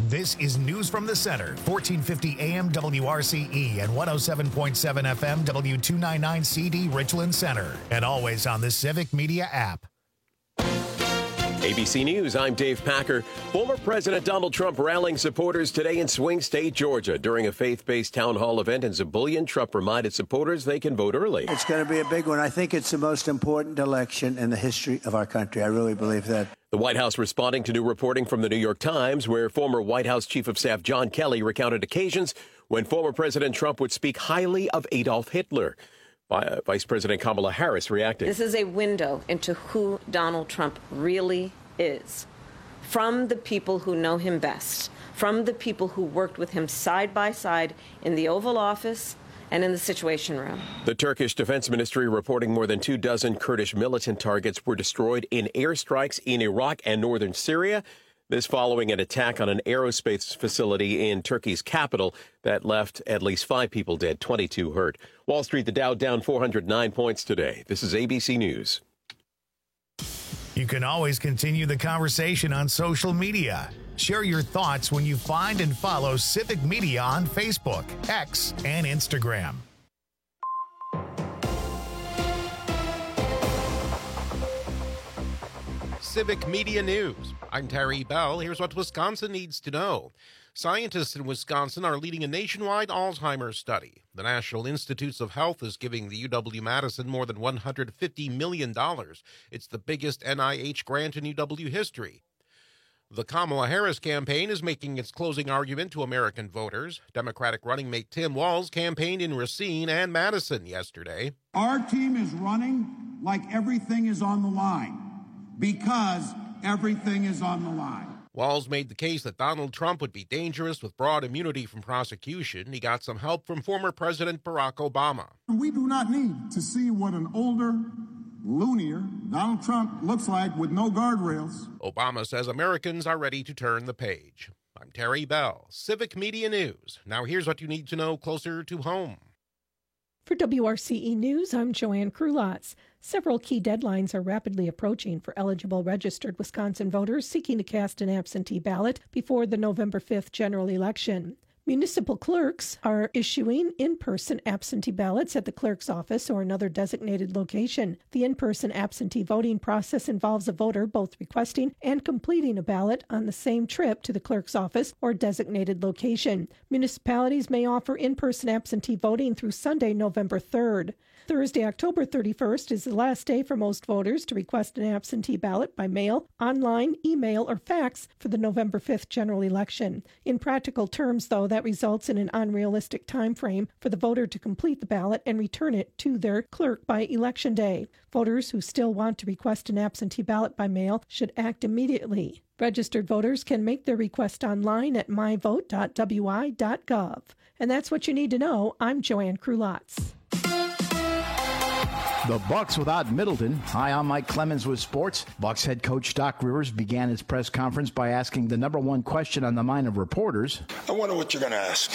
This is News from the Center, 1450 AM WRCE and 107.7 FM W299 CD Richland Center, and always on the Civic Media app. ABC News, I'm Dave Packer. Former President Donald Trump rallying supporters today in Swing State, Georgia. During a faith-based town hall event in Zibulian, Trump reminded supporters they can vote early. It's going to be a big one. I think it's the most important election in the history of our country. I really believe that. The White House responding to new reporting from the New York Times, where former White House Chief of Staff John Kelly recounted occasions when former President Trump would speak highly of Adolf Hitler. Vice President Kamala Harris reacting. This is a window into who Donald Trump really is. From the people who know him best, from the people who worked with him side by side in the Oval Office and in the Situation Room. The Turkish Defense Ministry reporting more than 24 Kurdish militant targets were destroyed in airstrikes in Iraq and northern Syria. This following an attack on an aerospace facility in Turkey's capital that left at least 5 people dead, 22 hurt. Wall Street, the Dow down 409 points today. This is ABC News. You can always continue the conversation on social media. Share your thoughts when you find and follow Civic Media on Facebook, X, and Instagram. Civic Media News. I'm Terry Bell. Here's what Wisconsin needs to know. Scientists in Wisconsin are leading a nationwide Alzheimer's study. The National Institutes of Health is giving the UW-Madison more than $150 million. It's the biggest NIH grant in UW history. The Kamala Harris campaign is making its closing argument to American voters. Democratic running mate Tim Walz campaigned in Racine and Madison yesterday. Our team is running like everything is on the line, because everything is on the line. Walz made the case that Donald Trump would be dangerous with broad immunity from prosecution. He got some help from former President Barack Obama. We do not need to see what an older, loonier Donald Trump looks like with no guardrails. Obama says Americans are ready to turn the page. I'm Terry Bell, Civic Media News. Now here's what you need to know closer to home. For WRCE News, I'm Joanne Krulotz. Several key deadlines are rapidly approaching for eligible registered Wisconsin voters seeking to cast an absentee ballot before the November 5th general election. Municipal clerks are issuing in-person absentee ballots at the clerk's office or another designated location. The in-person absentee voting process involves a voter both requesting and completing a ballot on the same trip to the clerk's office or designated location. Municipalities may offer in-person absentee voting through Sunday, November 3rd. Thursday, October 31st is the last day for most voters to request an absentee ballot by mail, online, email, or fax for the November 5th general election. In practical terms, though, that results in an unrealistic time frame for the voter to complete the ballot and return it to their clerk by Election Day. Voters who still want to request an absentee ballot by mail should act immediately. Registered voters can make their request online at myvote.wi.gov. And that's what you need to know. I'm Joanne Krulotz. The Bucks without Middleton. Hi, I'm Mike Clemens with sports. Bucks head coach Doc Rivers began his press conference by asking the number one question on the mind of reporters. I wonder what you're going to ask.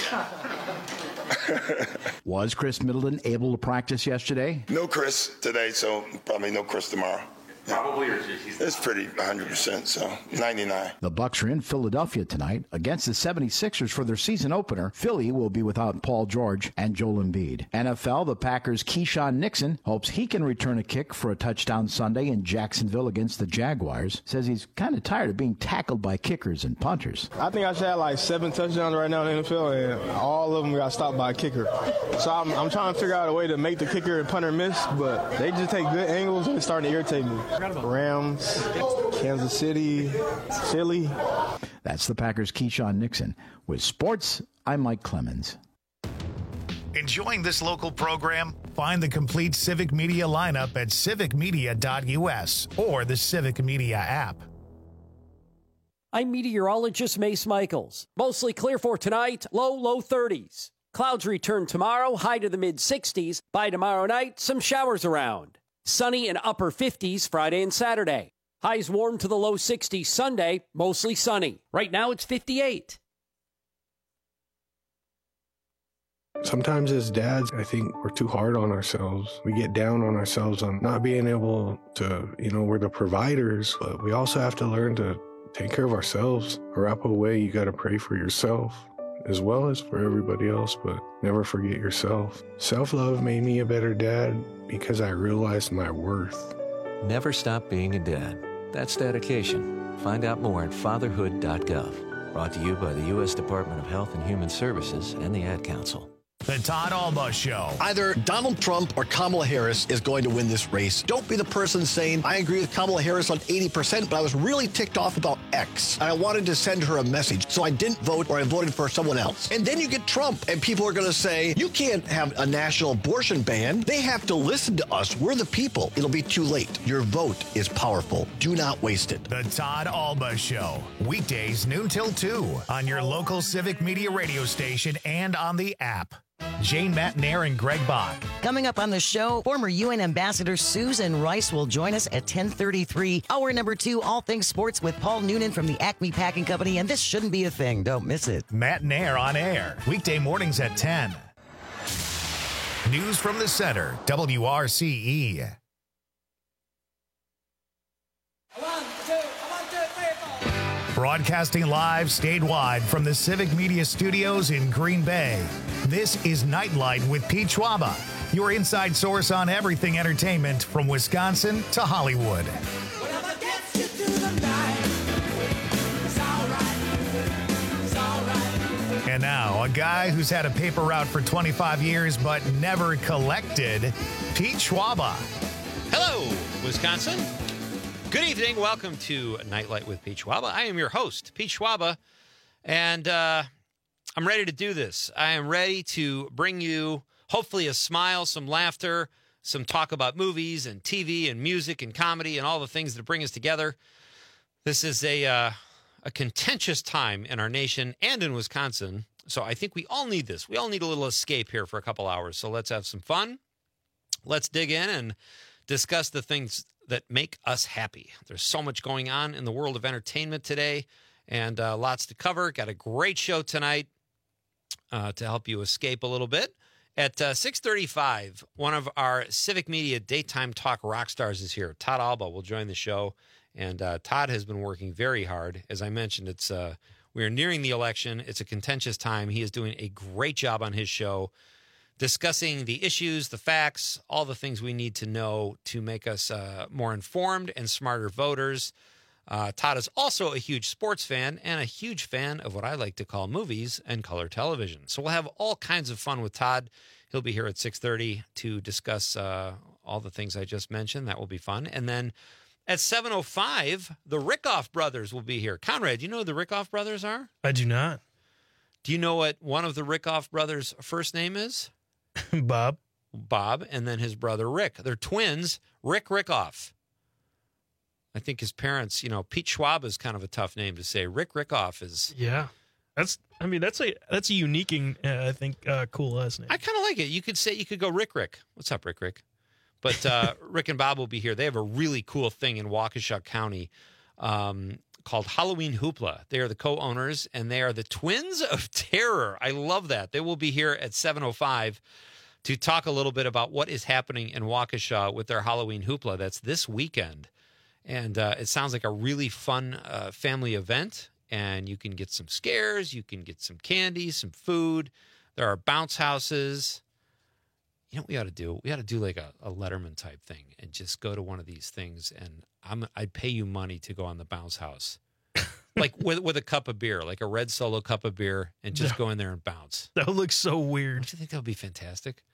Was Chris Middleton able to practice yesterday? No Chris today, so probably no Chris tomorrow. Probably, or it's pretty 100%, so 99. The Bucks are in Philadelphia tonight against the 76ers for their season opener. Philly will be without Paul George and Joel Embiid. NFL, the Packers' Keyshawn Nixon hopes he can return a kick for a touchdown Sunday in Jacksonville against the Jaguars. Says he's kind of tired of being tackled by kickers and punters. I think I should have like 7 touchdowns right now in the NFL, and all of them got stopped by a kicker. So I'm trying to figure out a way to make the kicker and punter miss, but they just take good angles and it's starting to irritate me. Rams, Kansas City, Philly. That's the Packers' Keyshawn Nixon. With sports, I'm Mike Clemens. Enjoying this local program? Find the complete Civic Media lineup at civicmedia.us or the Civic Media app. I'm meteorologist Mace Michaels. Mostly clear for tonight, low 30s. Clouds return tomorrow, high to the mid-60s. By tomorrow night, some showers around. Sunny and upper 50s Friday and Saturday. Highs warm to the low 60s Sunday, mostly sunny. Right now it's 58. Sometimes as dads, I think we're too hard on ourselves. We get down on ourselves on not being able to, we're the providers, but we also have to learn to take care of ourselves. Arapahoe way, you got to pray for yourself as well as for everybody else, but never forget yourself. Self-love made me a better dad because I realized my worth. Never stop being a dad. That's dedication. Find out more at fatherhood.gov. Brought to you by the U.S. Department of Health and Human Services and the Ad Council. The Todd Alba Show. Either Donald Trump or Kamala Harris is going to win this race. Don't be the person saying, I agree with Kamala Harris on 80%, but I was really ticked off about X. And I wanted to send her a message, so I didn't vote or I voted for someone else. And then you get Trump, and people are going to say, you can't have a national abortion ban. They have to listen to us. We're the people. It'll be too late. Your vote is powerful. Do not waste it. The Todd Alba Show. Weekdays noon till 2 on your local Civic Media radio station and on the app. Jane Matnair and Greg Bach. Coming up on the show, former UN Ambassador Susan Rice will join us at 10:33. Hour number 2, all things sports with Paul Noonan from the Acme Packing Company, and this shouldn't be a thing. Don't miss it. Matnair on air, weekday mornings at 10. News from the center, WRCE. 1, 2, 3, 4. Broadcasting live statewide from the Civic Media Studios in Green Bay. This is Nightlight with Pete Schwaba, your inside source on everything entertainment from Wisconsin to Hollywood. Whatever gets you through the night, it's all right, it's all right. And now, a guy who's had a paper route for 25 years but never collected, Pete Schwaba. Hello, Wisconsin. Good evening. Welcome to Nightlight with Pete Schwaba. I am your host, Pete Schwaba, and I'm ready to do this. I am ready to bring you, hopefully, a smile, some laughter, some talk about movies and TV and music and comedy and all the things that bring us together. This is a contentious time in our nation and in Wisconsin, so I think we all need this. We all need a little escape here for a couple hours, so let's have some fun. Let's dig in and discuss the things that make us happy. There's so much going on in the world of entertainment today, and lots to cover. Got a great show tonight to help you escape a little bit. At 6:35, one of our Civic Media Daytime Talk rock stars is here. Todd Alba will join the show, and Todd has been working very hard. As I mentioned, we are nearing the election. It's a contentious time. He is doing a great job on his show, discussing the issues, the facts, all the things we need to know to make us more informed and smarter voters. Todd is also a huge sports fan and a huge fan of what I like to call movies and color television. So we'll have all kinds of fun with Todd. He'll be here at 6:30 to discuss all the things I just mentioned. That will be fun. And then at 7:05, the Rickoff brothers will be here. Conrad, do you know who the Rickoff brothers are? I do not. Do you know what one of the Rickoff brothers' first name is? Bob. Bob, and then his brother Rick. They're twins, Rick Rickoff. I think his parents, Pete Schwab is kind of a tough name to say. Rick Rickoff is. Yeah. That's a unique and I think cool last name. I kind of like it. You could go Rick. What's up, Rick? But Rick and Bob will be here. They have a really cool thing in Waukesha County called Halloween Hoopla. They are the co-owners, and they are the Twins of Terror. I love that. They will be here at 7:05 to talk a little bit about what is happening in Waukesha with their Halloween Hoopla. That's this weekend. And it sounds like a really fun family event, and you can get some scares, you can get some candy, some food. There are bounce houses. You know what we ought to do? We ought to do like a Letterman type thing and just go to one of these things, and I'd pay you money to go on the bounce house. Like with a cup of beer, like a red Solo cup of beer, and just go in there and bounce. That would look so weird. Don't you think that would be fantastic?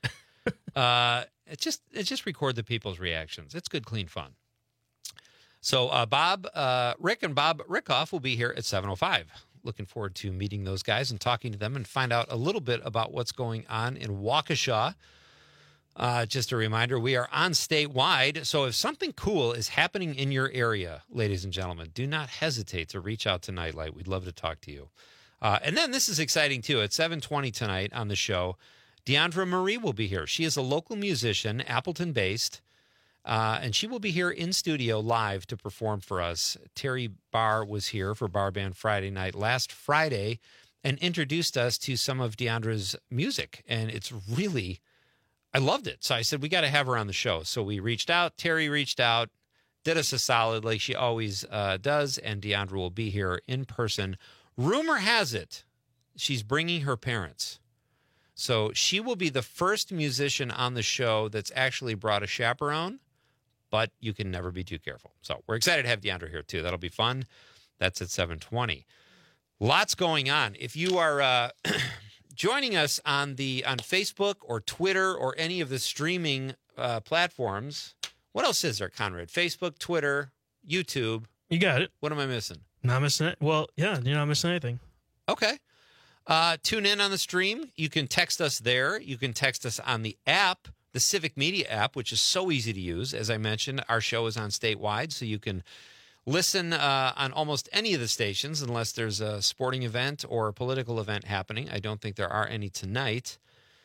It just record the people's reactions. It's good, clean fun. So Rick and Bob Rickoff will be here at 7:05. Looking forward to meeting those guys and talking to them and find out a little bit about what's going on in Waukesha. Just a reminder, we are on statewide, so if something cool is happening in your area, ladies and gentlemen, do not hesitate to reach out to Nightlight. We'd love to talk to you. And then this is exciting, too. At 7:20 tonight on the show, Deandra Marie will be here. She is a local musician, Appleton-based, and she will be here in studio live to perform for us. Terry Barr was here for Bar Band Friday night last Friday and introduced us to some of Deandra's music, and it's really... I loved it. So I said, we got to have her on the show. So we reached out. Terry reached out. did us a solid like she always does, and Deandra will be here in person. Rumor has it she's bringing her parents. So she will be the first musician on the show that's actually brought a chaperone, but you can never be too careful. So we're excited to have Deandra here, too. That'll be fun. That's at 7:20. Lots going on. If you are joining us on Facebook or Twitter or any of the streaming platforms, what else is there, Conrad? Facebook, Twitter, YouTube. You got it. What am I missing? Not missing it. Well, yeah, you're not missing anything. Okay. Tune in on the stream. You can text us there. You can text us on the app, the Civic Media app, which is so easy to use. As I mentioned, our show is on statewide, so you can listen on almost any of the stations unless there's a sporting event or a political event happening. I don't think there are any tonight.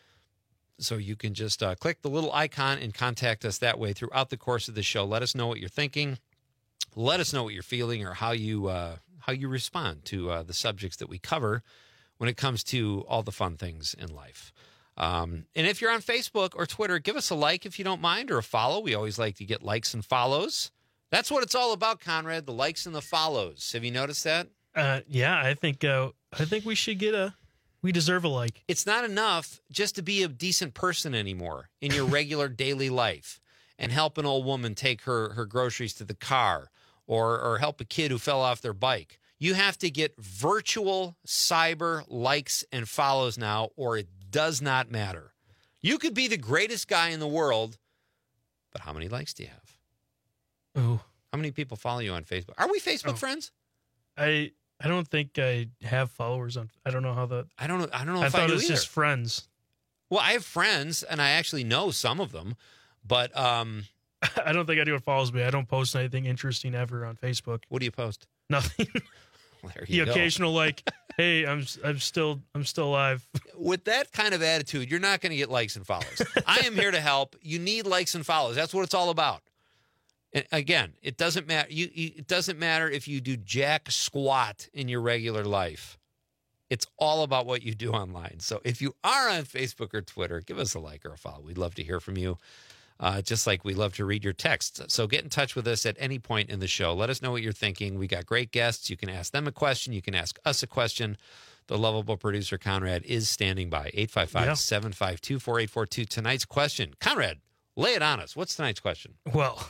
So you can just click the little icon and contact us that way throughout the course of the show. Let us know what you're thinking. Let us know what you're feeling or how you respond to the subjects that we cover when it comes to all the fun things in life. And if you're on Facebook or Twitter, give us a like if you don't mind, or a follow. We always like to get likes and follows. That's what it's all about, Conrad, the likes and the follows. Have you noticed that? Yeah, I think we should we deserve a like. It's not enough just to be a decent person anymore in your regular daily life and help an old woman take her groceries to the car or help a kid who fell off their bike. You have to get virtual cyber likes and follows now, or it does not matter. You could be the greatest guy in the world, but how many likes do you have? Oh, how many people follow you on Facebook? Are we Facebook friends? I don't think I have followers on. I don't know how that. I don't know. I if I thought do it was either. just friends. Well, I have friends, and I actually know some of them, but I don't think anyone follows me. I don't post anything interesting ever on Facebook. What do you post? Nothing. There The you go. occasional like, hey, I'm still alive. With that kind of attitude, you're not going to get likes and follows. I am here to help. You need likes and follows. That's what it's all about. And again, it doesn't matter. It doesn't matter if you do jack squat in your regular life. It's all about what you do online. So if you are on Facebook or Twitter, give us a like or a follow. We'd love to hear from you. Just like we love to read your texts. So get in touch with us at any point in the show. Let us know what you're thinking. We got great guests. You can ask them a question. You can ask us a question. The lovable producer, Conrad, is standing by. 855-752-4842. Tonight's question. Conrad, lay it on us. What's tonight's question? Well,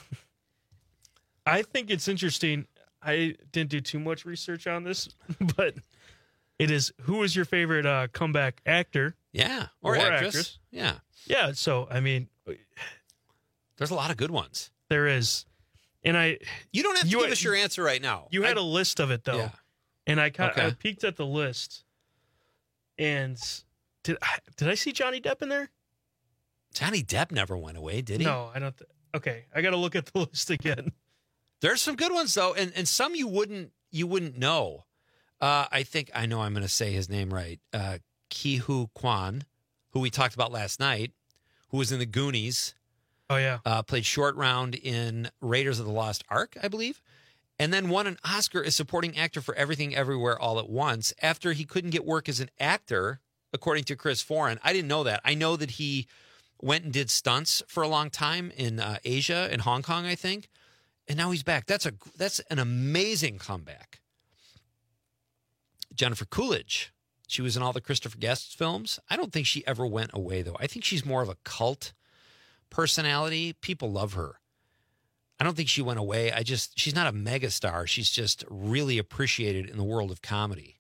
I think it's interesting. I didn't do too much research on this, but it is, who is your favorite comeback actor? Yeah, or actress. Yeah. Yeah, so, I mean, there's a lot of good ones. There is. And you don't have to give us your answer right now. You had a list of it, though. Yeah. And I peeked at the list. And did I see Johnny Depp in there? Johnny Depp never went away, did he? No, I don't. Okay, I got to look at the list again. There's some good ones, though, and some you wouldn't know. I think I know I'm going to say his name right. Ki-Hu Kwan, who we talked about last night, who was in the Goonies. Oh, yeah. Played Short Round in Raiders of the Lost Ark, I believe. And then won an Oscar as supporting actor for Everything Everywhere All at Once after he couldn't get work as an actor, according to Chris Foran. I didn't know that. I know that he went and did stunts for a long time in Asia, in Hong Kong, I think. And now he's back. That's an amazing comeback. Jennifer Coolidge. She was in all the Christopher Guest films. I don't think she ever went away, though. I think she's more of a cult personality. People love her. I don't think she went away. She's not a megastar. She's just really appreciated in the world of comedy.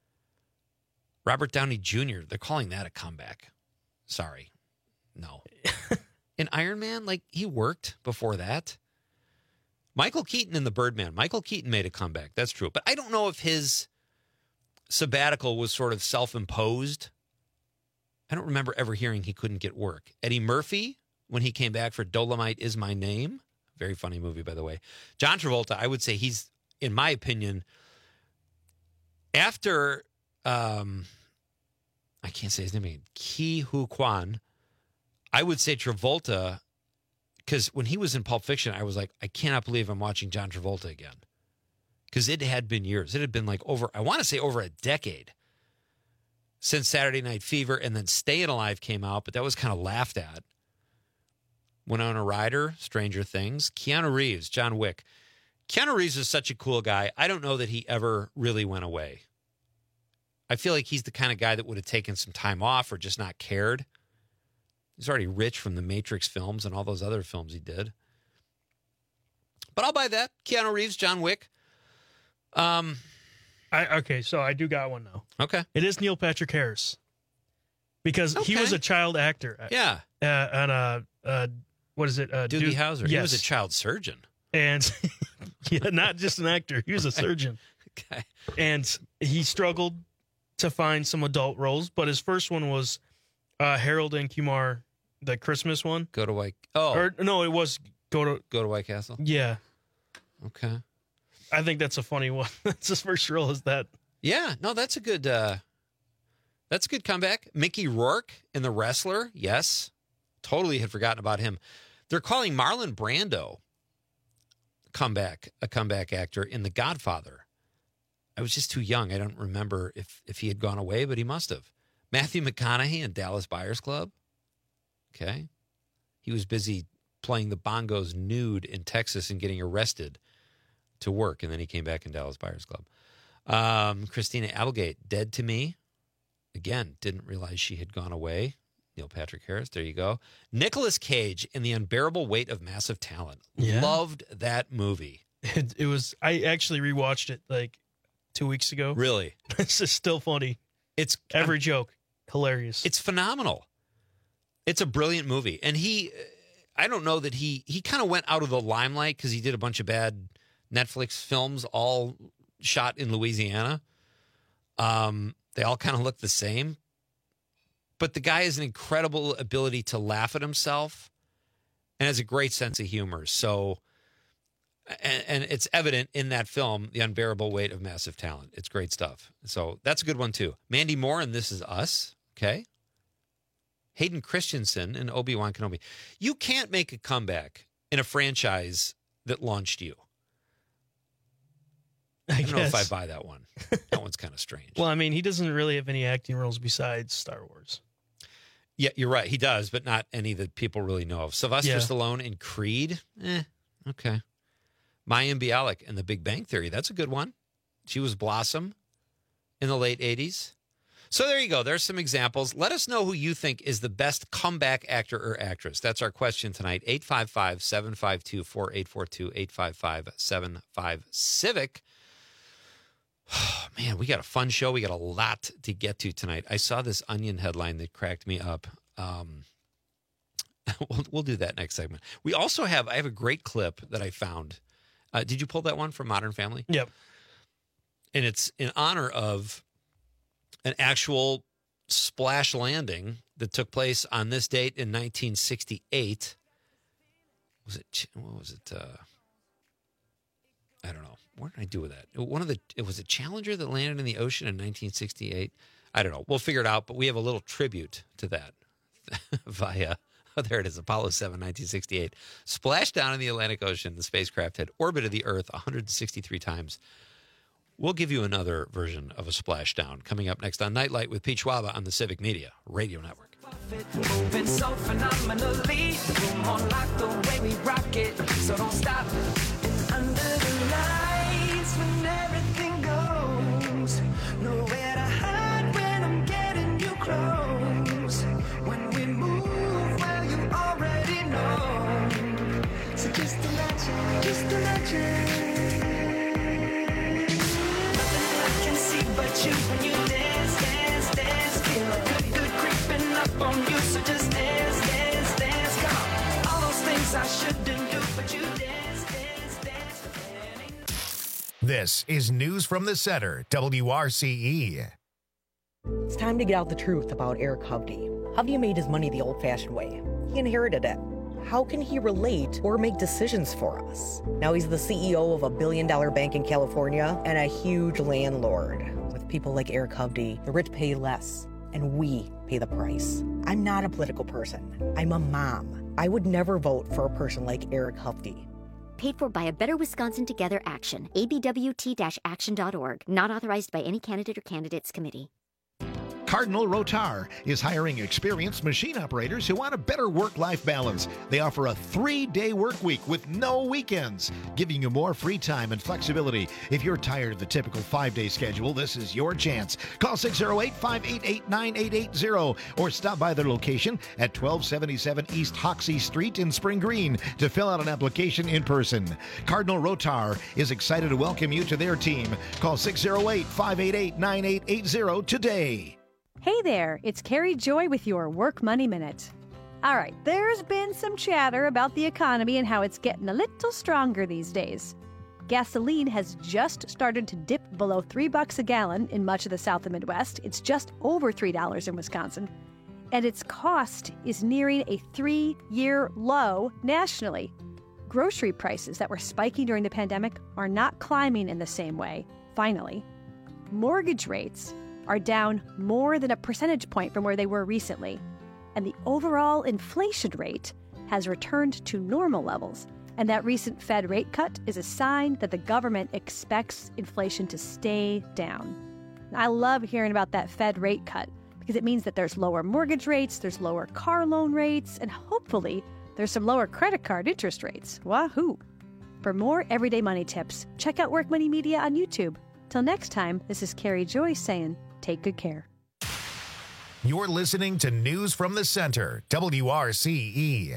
Robert Downey Jr., they're calling that a comeback. Sorry. No. In Iron Man, he worked before that. Michael Keaton in The Birdman. Michael Keaton made a comeback. That's true. But I don't know if his sabbatical was sort of self-imposed. I don't remember ever hearing he couldn't get work. Eddie Murphy, when he came back for Dolomite Is My Name. Very funny movie, by the way. John Travolta, I would say he's, in my opinion, after, I can't say his name again, Ki-Hu Kwan, I would say Travolta, because when he was in Pulp Fiction, I was like, I cannot believe I'm watching John Travolta again. Because it had been years. It had been over a decade since Saturday Night Fever, and then Staying Alive came out, but that was kind of laughed at. Winona Ryder, Stranger Things. Keanu Reeves, John Wick. Keanu Reeves is such a cool guy. I don't know that he ever really went away. I feel like he's the kind of guy that would have taken some time off or just not cared. He's already rich from the Matrix films and all those other films he did. But I'll buy that. Keanu Reeves, John Wick. Okay, so I do got one now. Okay. It is Neil Patrick Harris. Because he was a child actor. Yeah. On what is it? Doogie Howser. Yes. He was a child surgeon. And yeah, not just an actor. He was a surgeon. Okay. And he struggled to find some adult roles, but his first one was Harold and Kumar, the Christmas one. Go to White. Oh. Or, no, it was Go to White Castle? Yeah. Okay. I think that's a funny one. That's his first role is that. Yeah. No, that's a good comeback. Mickey Rourke in The Wrestler. Yes. Totally had forgotten about him. They're calling Marlon Brando a comeback actor in The Godfather. I was just too young. I don't remember if he had gone away, but he must have. Matthew McConaughey in Dallas Buyers Club. Okay. He was busy playing the bongos nude in Texas and getting arrested to work, and then he came back in Dallas Buyers Club. Christina Applegate, Dead to Me. Again, didn't realize she had gone away. Neil Patrick Harris, there you go. Nicolas Cage in The Unbearable Weight of Massive Talent. Yeah. Loved that movie. It was. I actually rewatched it like 2 weeks ago. Really? It's just still funny. It's every joke. Hilarious. It's phenomenal. It's a brilliant movie. And I don't know that he kind of went out of the limelight because he did a bunch of bad Netflix films all shot in Louisiana. They all kind of look the same. But the guy has an incredible ability to laugh at himself and has a great sense of humor. So, and it's evident in that film, The Unbearable Weight of Massive Talent. It's great stuff. So that's a good one, too. Mandy Moore in This Is Us. Okay. Hayden Christensen in Obi-Wan Kenobi. You can't make a comeback in a franchise that launched you. I don't know if I buy that one. That one's kind of strange. Well, I mean, he doesn't really have any acting roles besides Star Wars. Yeah, you're right. He does, but not any that people really know of. Sylvester Stallone in Creed. Okay. Mayim Bialik in The Big Bang Theory. That's a good one. She was Blossom in the late 80s. So there you go. There's some examples. Let us know who you think is the best comeback actor or actress. That's our question tonight. 855-752-4842, 855-75-CIVIC. Oh, man, we got a fun show. We got a lot to get to tonight. I saw this Onion headline that cracked me up. We'll do that next segment. We also I have a great clip that I found. Did you pull that one from Modern Family? Yep. And it's in honor of an actual splash landing that took place on this date in 1968. What was it? I don't know. What did I do with that? It was a Challenger that landed in the ocean in 1968. I don't know. We'll figure it out, but we have a little tribute to that via, there it is, Apollo 7, 1968. Splashed down in the Atlantic Ocean. The spacecraft had orbited the Earth 163 times. We'll give you another version of a splashdown coming up next on Nightlight with Pete Schwaba on the Civic Media Radio Network. Moving so phenomenally, more like the way we rock it. So don't stop. Under the lights when everything goes, nowhere to hide when I'm getting you close. When we move, well, you already know. So just imagine, nothing I can see but you when you dance. Feel good creeping up on you. So just dance. Come on. All those things I shouldn't do, but you dance. This is News from the Center, WRCE. It's time to get out the truth about Eric Hovde. Hovde made his money the old-fashioned way. He inherited it. How can he relate or make decisions for us? Now he's the CEO of a billion-dollar bank in California and a huge landlord. With people like Eric Hovde, the rich pay less, and we pay the price. I'm not a political person. I'm a mom. I would never vote for a person like Eric Hovde. Paid for by a Better Wisconsin Together Action, abwt-action.org. Not authorized by any candidate or candidates committee. Cardinal Rotar is hiring experienced machine operators who want a better work-life balance. They offer a 3-day work week with no weekends, giving you more free time and flexibility. If you're tired of the typical 5-day schedule, this is your chance. Call 608-588-9880 or stop by their location at 1277 East Hoxie Street in Spring Green to fill out an application in person. Cardinal Rotar is excited to welcome you to their team. Call 608-588-9880 today. Hey there, it's Carrie Joy with your Work Money Minute. All right, there's been some chatter about the economy and how it's getting a little stronger these days. Gasoline has just started to dip below $3 a gallon in much of the South and Midwest. It's just over $3 in Wisconsin. And its cost is nearing a 3-year low nationally. Grocery prices that were spiking during the pandemic are not climbing in the same way, finally. Mortgage rates are down more than a percentage point from where they were recently. And the overall inflation rate has returned to normal levels. And that recent Fed rate cut is a sign that the government expects inflation to stay down. I love hearing about that Fed rate cut because it means that there's lower mortgage rates, there's lower car loan rates, and hopefully there's some lower credit card interest rates. Wahoo! For more everyday money tips, check out Work Money Media on YouTube. Till next time, this is Carrie Joy saying, take good care. You're listening to News from the Center, WRCE.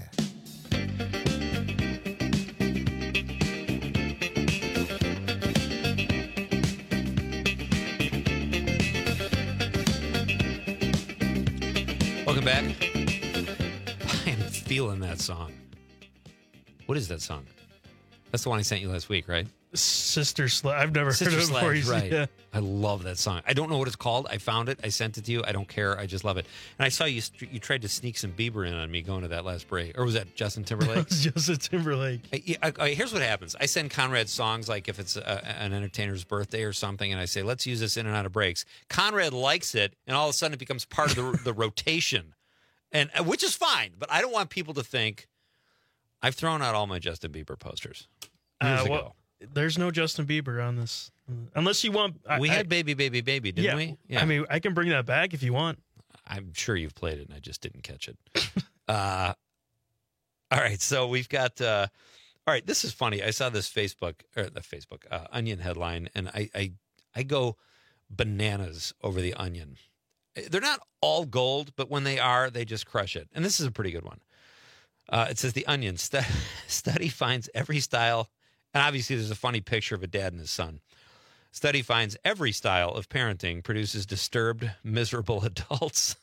Welcome back. I am feeling that song. What is that song? That's the one I sent you last week, right? Sister Sledge. I've never Sister heard of it before. Sledge, right. Yeah. I love that song. I don't know what it's called. I found it. I sent it to you. I don't care. I just love it. And I saw you tried to sneak some Bieber in on me going to that last break. Or was that Justin Timberlake? Justin Timberlake. Here's what happens. I send Conrad songs like if it's an entertainer's birthday or something, and I say, let's use this in and out of breaks. Conrad likes it, and all of a sudden it becomes part of the rotation, and which is fine. But I don't want people to think I've thrown out all my Justin Bieber posters years ago. There's no Justin Bieber on this. Unless you want... We had Baby, Baby, Baby, didn't we? Yeah. I mean, I can bring that back if you want. I'm sure you've played it, and I just didn't catch it. All right, so we've got... all right, this is funny. I saw this Onion headline, and I go bananas over the Onion. They're not all gold, but when they are, they just crush it. And this is a pretty good one. It says, The Onion study finds every style... And obviously, there's a funny picture of a dad and his son. Study finds every style of parenting produces disturbed, miserable adults.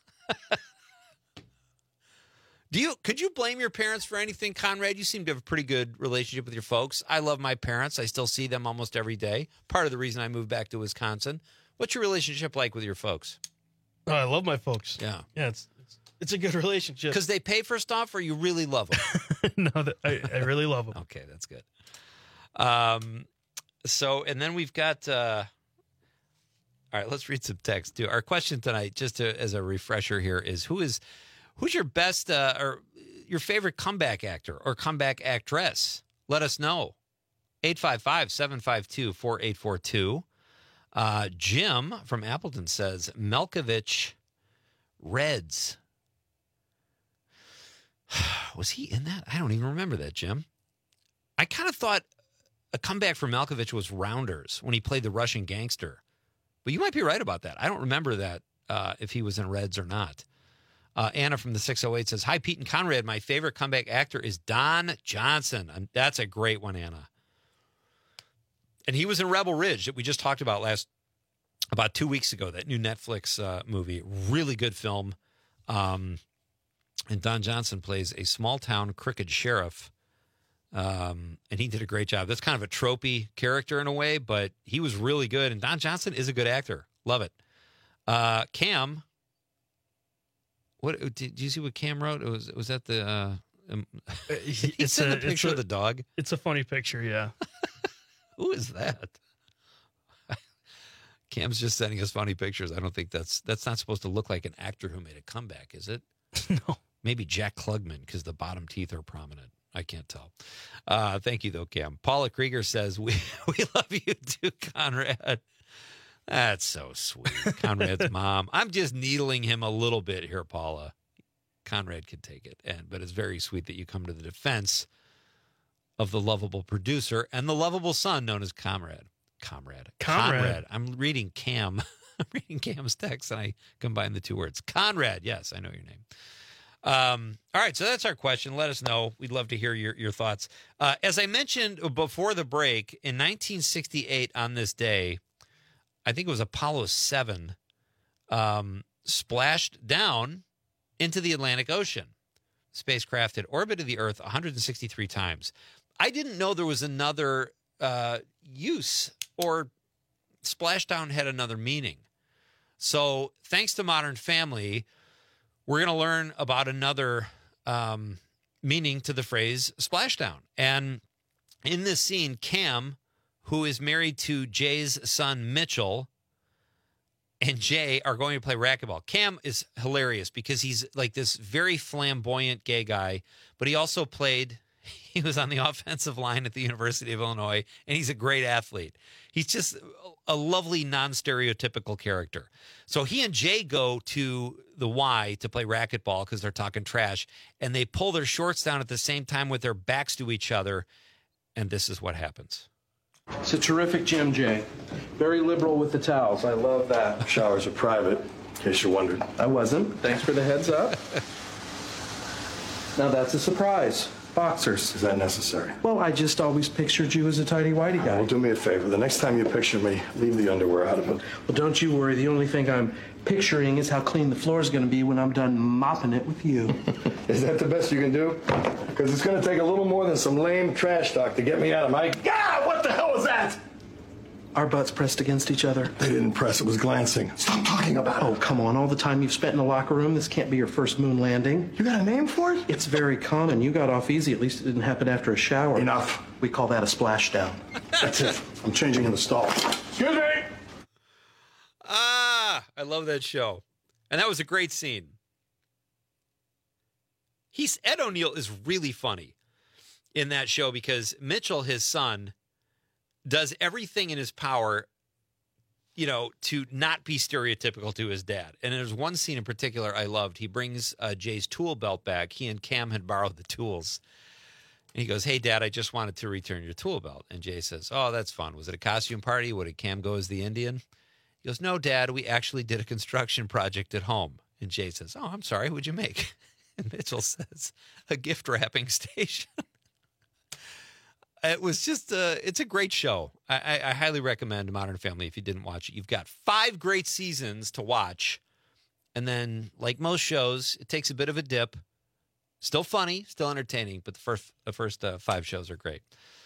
Could you blame your parents for anything, Conrad? You seem to have a pretty good relationship with your folks. I love my parents. I still see them almost every day. Part of the reason I moved back to Wisconsin. What's your relationship like with your folks? Oh, I love my folks. Yeah. Yeah, it's a good relationship. Because they pay for stuff, or you really love them? No, I really love them. Okay, that's good. So, and then we've got, all right, let's read some text too. Our question tonight, just as a refresher here, is who's your best, or your favorite comeback actor or comeback actress? Let us know. 855-752-4842. Jim from Appleton says Malkovich Reds. Was he in that? I don't even remember that, Jim. I kind of thought a comeback for Malkovich was Rounders when he played the Russian gangster. But you might be right about that. I don't remember that if he was in Reds or not. Anna from the 608 says, Hi, Pete and Conrad. My favorite comeback actor is Don Johnson. That's a great one, Anna. And he was in Rebel Ridge that we just talked about about 2 weeks ago, that new Netflix movie. Really good film. And Don Johnson plays a small-town crooked sheriff. And he did a great job. That's kind of a tropey character in a way, but he was really good. And Don Johnson is a good actor. Love it. Cam, what did you see what Cam wrote? Was that the it's in the picture of the dog? It's a funny picture, yeah. Who is that? Cam's just sending us funny pictures. I don't think that's not supposed to look like an actor who made a comeback, is it? No. Maybe Jack Klugman, because the bottom teeth are prominent. I can't tell. Thank you, though, Cam. Paula Krieger says, we love you too, Conrad. That's so sweet. Conrad's mom. I'm just needling him a little bit here, Paula. Conrad can take it. But it's very sweet that you come to the defense of the lovable producer and the lovable son known as Conrad. I'm reading Cam. I'm reading Cam's text, and I combine the two words. Conrad. Yes, I know your name. All right, so that's our question. Let us know. We'd love to hear your thoughts. As I mentioned before the break, in 1968 on this day, I think it was Apollo 7, splashed down into the Atlantic Ocean. Spacecraft had orbited the Earth 163 times. I didn't know there was another use, or splashdown had another meaning. So thanks to Modern Family, we're going to learn about another meaning to the phrase splashdown. And in this scene, Cam, who is married to Jay's son, Mitchell, and Jay are going to play racquetball. Cam is hilarious because he's like this very flamboyant gay guy, but he also he was on the offensive line at the University of Illinois, and he's a great athlete. He's just a lovely, non-stereotypical character. So he and Jay go to the Y to play racquetball because they're talking trash, and they pull their shorts down at the same time with their backs to each other, and this is what happens. It's a terrific gym, Jay. Very liberal with the towels. I love that. Showers are private, in case you wondered. I wasn't. Thanks for the heads up. Now that's a surprise. Boxers. Is that necessary? Well, I just always pictured you as a tighty-whitey guy. Well, do me a favor. The next time you picture me, leave the underwear out of it. Well, don't you worry. The only thing I'm picturing is how clean the floor is going to be when I'm done mopping it with you. Is that the best you can do? Because it's going to take a little more than some lame trash talk to get me out of my... God, what the hell was that? Our butts pressed against each other. They didn't press. It was glancing. Stop talking about it. Oh, come on. All the time you've spent in the locker room, this can't be your first moon landing. You got a name for it? It's very common. You got off easy. At least it didn't happen after a shower. Enough. We call that a splashdown. That's it. I'm changing in the stall. Excuse me. I love that show. And that was a great scene. Ed O'Neill is really funny in that show because Mitchell, his son, does everything in his power, to not be stereotypical to his dad. And there's one scene in particular I loved. He brings Jay's tool belt back. He and Cam had borrowed the tools. And he goes, "Hey, Dad, I just wanted to return your tool belt." And Jay says, "Oh, that's fun. Was it a costume party? Did Cam go as the Indian?" He goes, "No, Dad, we actually did a construction project at home." And Jay says, "Oh, I'm sorry. What'd you make?" And Mitchell says, "A gift wrapping station." It was just, it's a great show. I highly recommend Modern Family if you didn't watch it. You've got 5 great seasons to watch. And then, like most shows, it takes a bit of a dip. Still funny, still entertaining, but the first 5 shows are great.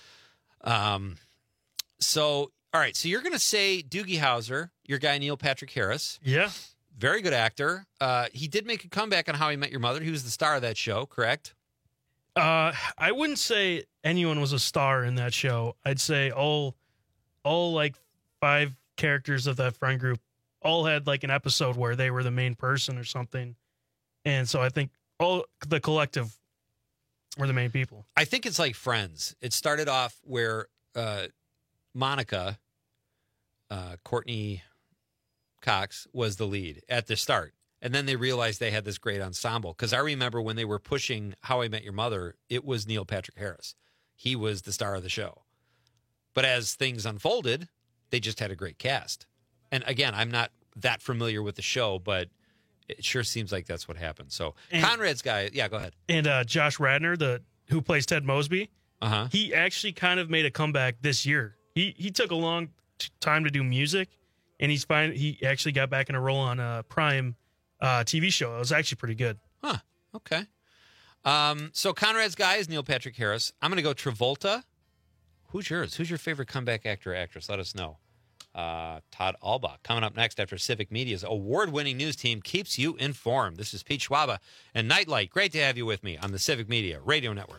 So, all right. So you're going to say Doogie Howser, your guy Neil Patrick Harris. Yeah. Very good actor. He did make a comeback on How I Met Your Mother. He was the star of that show, correct? I wouldn't say anyone was a star in that show. I'd say all like 5 characters of that friend group all had like an episode where they were the main person or something. And so I think all the collective were the main people. I think it's like Friends. It started off where Monica, Courtney Cox, was the lead at the start. And then they realized they had this great ensemble. Because I remember when they were pushing How I Met Your Mother, it was Neil Patrick Harris. He was the star of the show. But as things unfolded, they just had a great cast. And again, I'm not that familiar with the show, but it sure seems like that's what happened. So Conrad's guy, yeah, go ahead. And Josh Radnor, who plays Ted Mosby, he actually kind of made a comeback this year. He took a long time to do music, and he actually got back in a role on Prime TV show. It was actually pretty good. Huh. Okay. So Conrad's guy is Neil Patrick Harris. I'm going to go Travolta. Who's yours? Who's your favorite comeback actor or actress? Let us know. Todd Albach coming up next after Civic Media's award-winning news team keeps you informed. This is Pete Schwaba and Nightlight. Great to have you with me on the Civic Media Radio Network.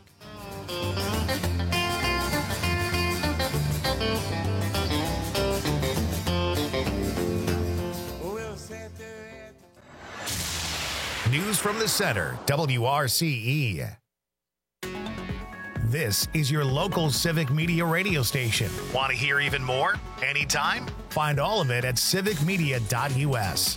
News from the center, WRCE. This is your local Civic Media radio station. Want to hear even more? Anytime? Find all of it at civicmedia.us.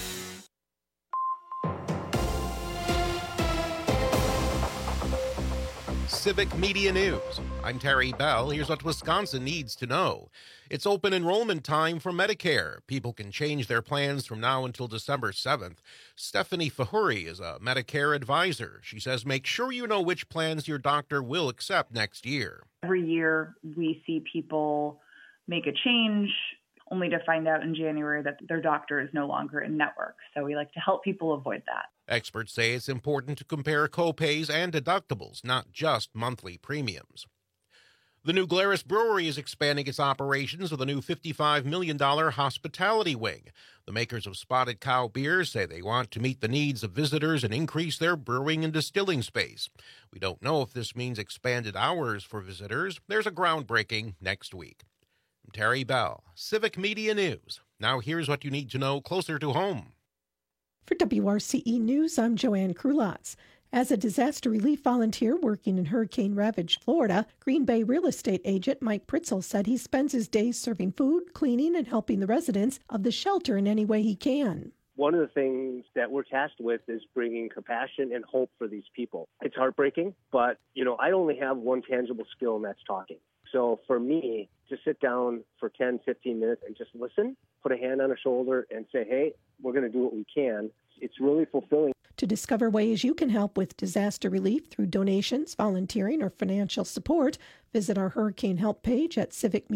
Civic Media News. I'm Terry Bell. Here's what Wisconsin needs to know. It's open enrollment time for Medicare. People can change their plans from now until December 7th. Stephanie Fahuri is a Medicare advisor. She says make sure you know which plans your doctor will accept next year. Every year we see people make a change only to find out in January that their doctor is no longer in network. So we like to help people avoid that. Experts say it's important to compare copays and deductibles, not just monthly premiums. The New Glarus Brewery is expanding its operations with a new $55 million hospitality wing. The makers of Spotted Cow beers say they want to meet the needs of visitors and increase their brewing and distilling space. We don't know if this means expanded hours for visitors. There's a groundbreaking next week. I'm Terry Bell, Civic Media News. Now here's what you need to know closer to home. For WRCE News, I'm Joanne Krulotz. As a disaster relief volunteer working in hurricane-ravaged Florida, Green Bay real estate agent Mike Pritzel said he spends his days serving food, cleaning, and helping the residents of the shelter in any way he can. One of the things that we're tasked with is bringing compassion and hope for these people. It's heartbreaking, but, I only have one tangible skill, and that's talking. So for me, to sit down for 10, 15 minutes and just listen, put a hand on a shoulder and say, hey, we're going to do what we can, it's really fulfilling. To discover ways you can help with disaster relief through donations, volunteering, or financial support, visit our Hurricane Help page at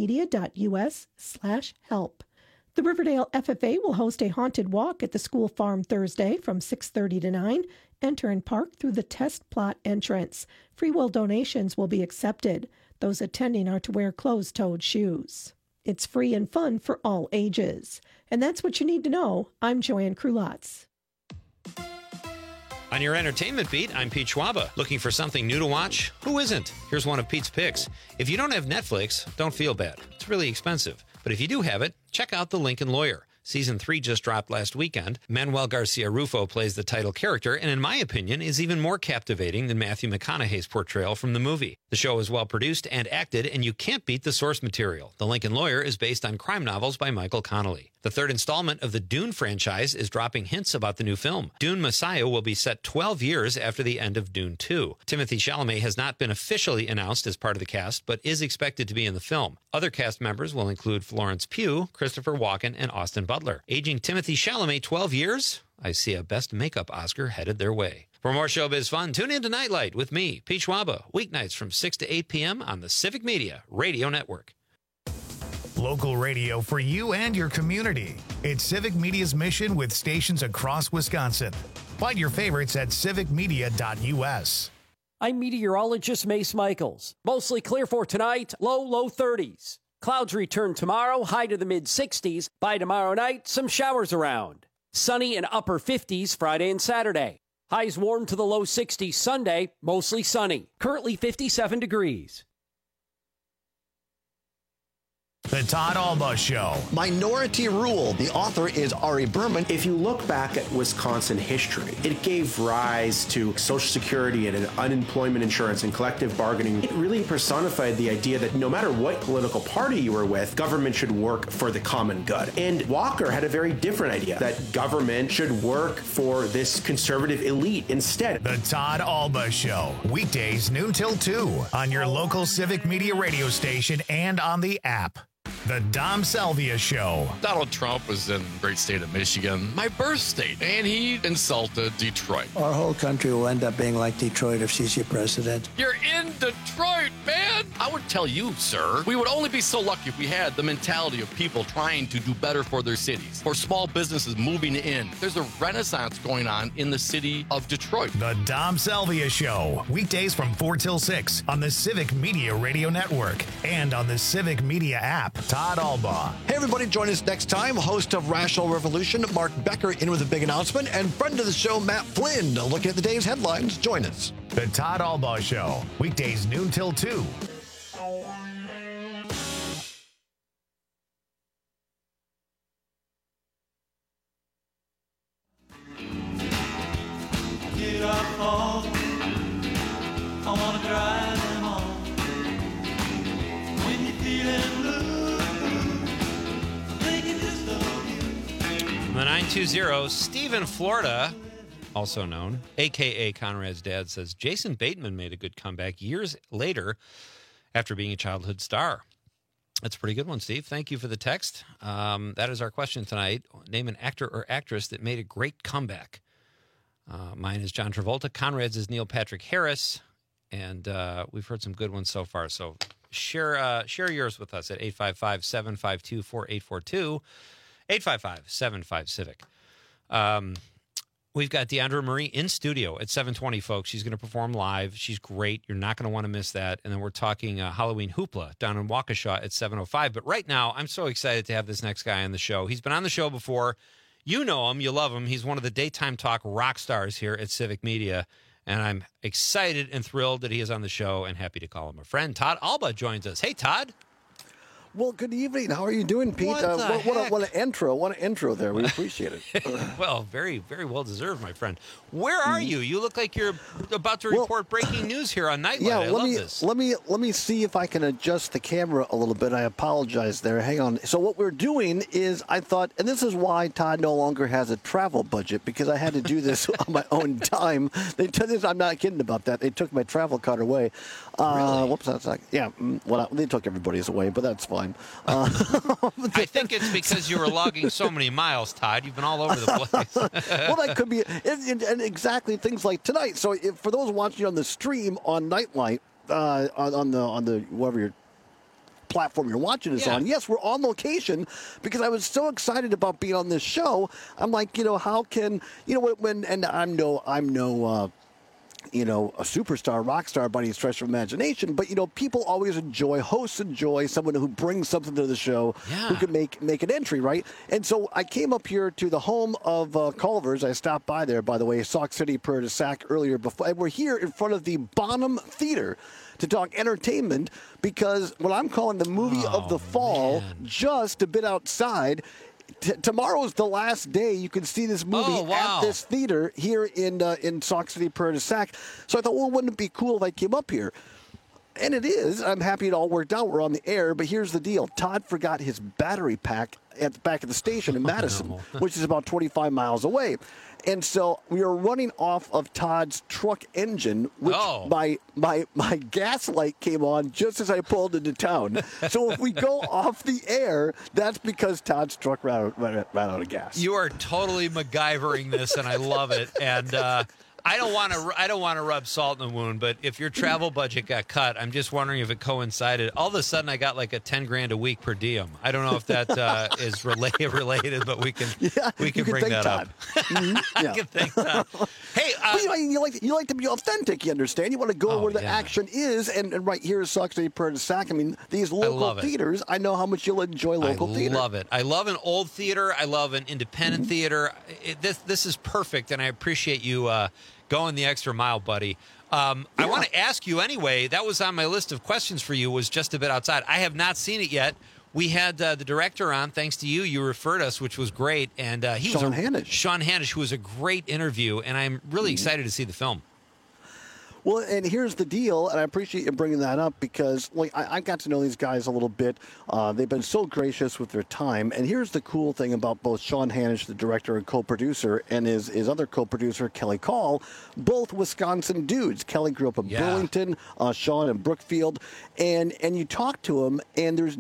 civicmedia.us/help. The Riverdale FFA will host a haunted walk at the school farm Thursday from 6:30 to 9. Enter and park through the test plot entrance. Free will donations will be accepted. Those attending are to wear closed-toed shoes. It's free and fun for all ages. And that's what you need to know. I'm Joanne Krulotz. On your entertainment beat, I'm Pete Schwaba. Looking for something new to watch? Who isn't? Here's one of Pete's picks. If you don't have Netflix, don't feel bad. It's really expensive. But if you do have it, check out The Lincoln Lawyer. Season 3 just dropped last weekend. Manuel Garcia Rufo plays the title character, and in my opinion, is even more captivating than Matthew McConaughey's portrayal from the movie. The show is well produced and acted, and you can't beat the source material. The Lincoln Lawyer is based on crime novels by Michael Connelly. The third installment of the Dune franchise is dropping hints about the new film. Dune Messiah will be set 12 years after the end of Dune 2. Timothée Chalamet has not been officially announced as part of the cast, but is expected to be in the film. Other cast members will include Florence Pugh, Christopher Walken, and Austin Butler. Aging Timothée Chalamet 12 years? I see a Best Makeup Oscar headed their way. For more showbiz fun, tune in to Nightlight with me, Pete Schwaba, weeknights from 6 to 8 p.m. on the Civic Media Radio Network. Local radio for you and your community. It's Civic Media's mission with stations across Wisconsin. Find your favorites at civicmedia.us. I'm meteorologist Mace Michaels. Mostly clear for tonight, low 30s. Clouds return tomorrow, high to the mid-60s. By tomorrow night, some showers around. Sunny and upper 50s Friday and Saturday. Highs warm to the low 60s Sunday, mostly sunny. Currently 57 degrees. The Todd Alba Show. Minority Rule. The author is Ari Berman. If you look back at Wisconsin history, it gave rise to Social Security and unemployment insurance and collective bargaining. It really personified the idea that no matter what political party you were with, government should work for the common good. And Walker had a very different idea, that government should work for this conservative elite instead. The Todd Alba Show. Weekdays noon till 2 on your local Civic Media radio station and on the app. The Dom Salvia Show. Donald Trump was in the great state of Michigan, my birth state, and he insulted Detroit. Our whole country will end up being like Detroit if she's your president. You're in Detroit, man! I would tell you, sir, we would only be so lucky if we had the mentality of people trying to do better for their cities, for small businesses moving in. There's a renaissance going on in the city of Detroit. The Dom Salvia Show. Weekdays from 4 till 6 on the Civic Media Radio Network and on the Civic Media app. Todd Alba. Hey, everybody, join us next time. Host of Rational Revolution, Mark Becker, in with a big announcement, and friend of the show, Matt Flynn, looking at the day's headlines. Join us. The Todd Alba Show. Weekdays noon till 2. Get up, I wanna drive them all. 520. Steve in Florida, also known, a.k.a. Conrad's dad, says Jason Bateman made a good comeback years later after being a childhood star. That's a pretty good one, Steve. Thank you for the text. That is our question tonight. Name an actor or actress that made a great comeback. Mine is John Travolta. Conrad's is Neil Patrick Harris. And we've heard some good ones so far. So share yours with us at 855-752-4842, 855-75-CIVIC. We've got Deandra Marie in studio at 7:20, folks. She's going to perform live. She's great. You're not going to want to miss that. And then we're talking Halloween Hoopla down in Waukesha at 7:05. But right now, I'm so excited to have this next guy on the show. He's been on the show before. You know him. You love him. He's one of the daytime talk rock stars here at Civic Media. And I'm excited and thrilled that he is on the show and happy to call him a friend. Todd Alba joins us. Hey, Todd. Well, good evening. How are you doing, Pete? What an intro. What an intro there. We appreciate it. Well, very, very well deserved, my friend. Where are you? You look like you're about to report breaking news here on Nightlight. Yeah, I love this. Let me see if I can adjust the camera a little bit. I apologize there. Hang on. So what we're doing is I thought, and this is why Todd no longer has a travel budget, because I had to do this on my own time. They took this. I'm not kidding about that. They took my travel card away. Really? Whoops, that's like, yeah. Well, they took everybody's away, but that's fine. I think it's because you were logging so many miles, Todd. You've been all over the place. Well, that could be, and exactly things like tonight. So, for those watching on the stream on Nightlight, on the whatever your platform you're watching is on, yes, we're on location because I was so excited about being on this show. I'm like, how can when and I'm no. A superstar, rock star by any stretch of imagination. But, people always hosts enjoy someone who brings something to the show who can make an entry, right? And so I came up here to the home of Culver's. I stopped by there, by the way, Sauk City, Prairie du Sac earlier. And we're here in front of the Bonham Theater to talk entertainment because what I'm calling the movie of the fall, just a bit outside. Tomorrow is the last day you can see this movie at this theater here in Sauk City, Prairie du Sac. So I thought, well, wouldn't it be cool if I came up here? And it is. I'm happy it all worked out. We're on the air, but here's the deal. Todd forgot his battery pack at the back of the station in Madison, which is about 25 miles away. And so we are running off of Todd's truck engine, which my gas light came on just as I pulled into town. So if we go off the air, that's because Todd's truck ran out of gas. You are totally MacGyvering this, and I love it. And I don't want to rub salt in the wound, but if your travel budget got cut, I'm just wondering if it coincided. All of a sudden, I got like a $10,000 a week per diem. I don't know if that is related, but we can bring that up. Mm-hmm. I can thank Todd. Hey, you like to be authentic. You understand? You want to go where the action is, and right here is Sauk City, Prairie du Sac. I mean, these local theaters. I know how much you'll enjoy local theater. I love it. I love an old theater. I love an independent theater. This is perfect, and I appreciate you. Going the extra mile, buddy. I want to ask you anyway, that was on my list of questions for you, was just a bit outside. I have not seen it yet. We had the director on, thanks to you. You referred us, which was great. And Sean Hanish, who was a great interview, and I'm really excited to see the film. Well, and here's the deal, and I appreciate you bringing that up because, I got to know these guys a little bit. They've been so gracious with their time. And here's the cool thing about both Sean Hanish, the director and co-producer, and his other co-producer, Kelly Call, both Wisconsin dudes. Kelly grew up in Burlington, Sean in Brookfield, and you talk to them, and there's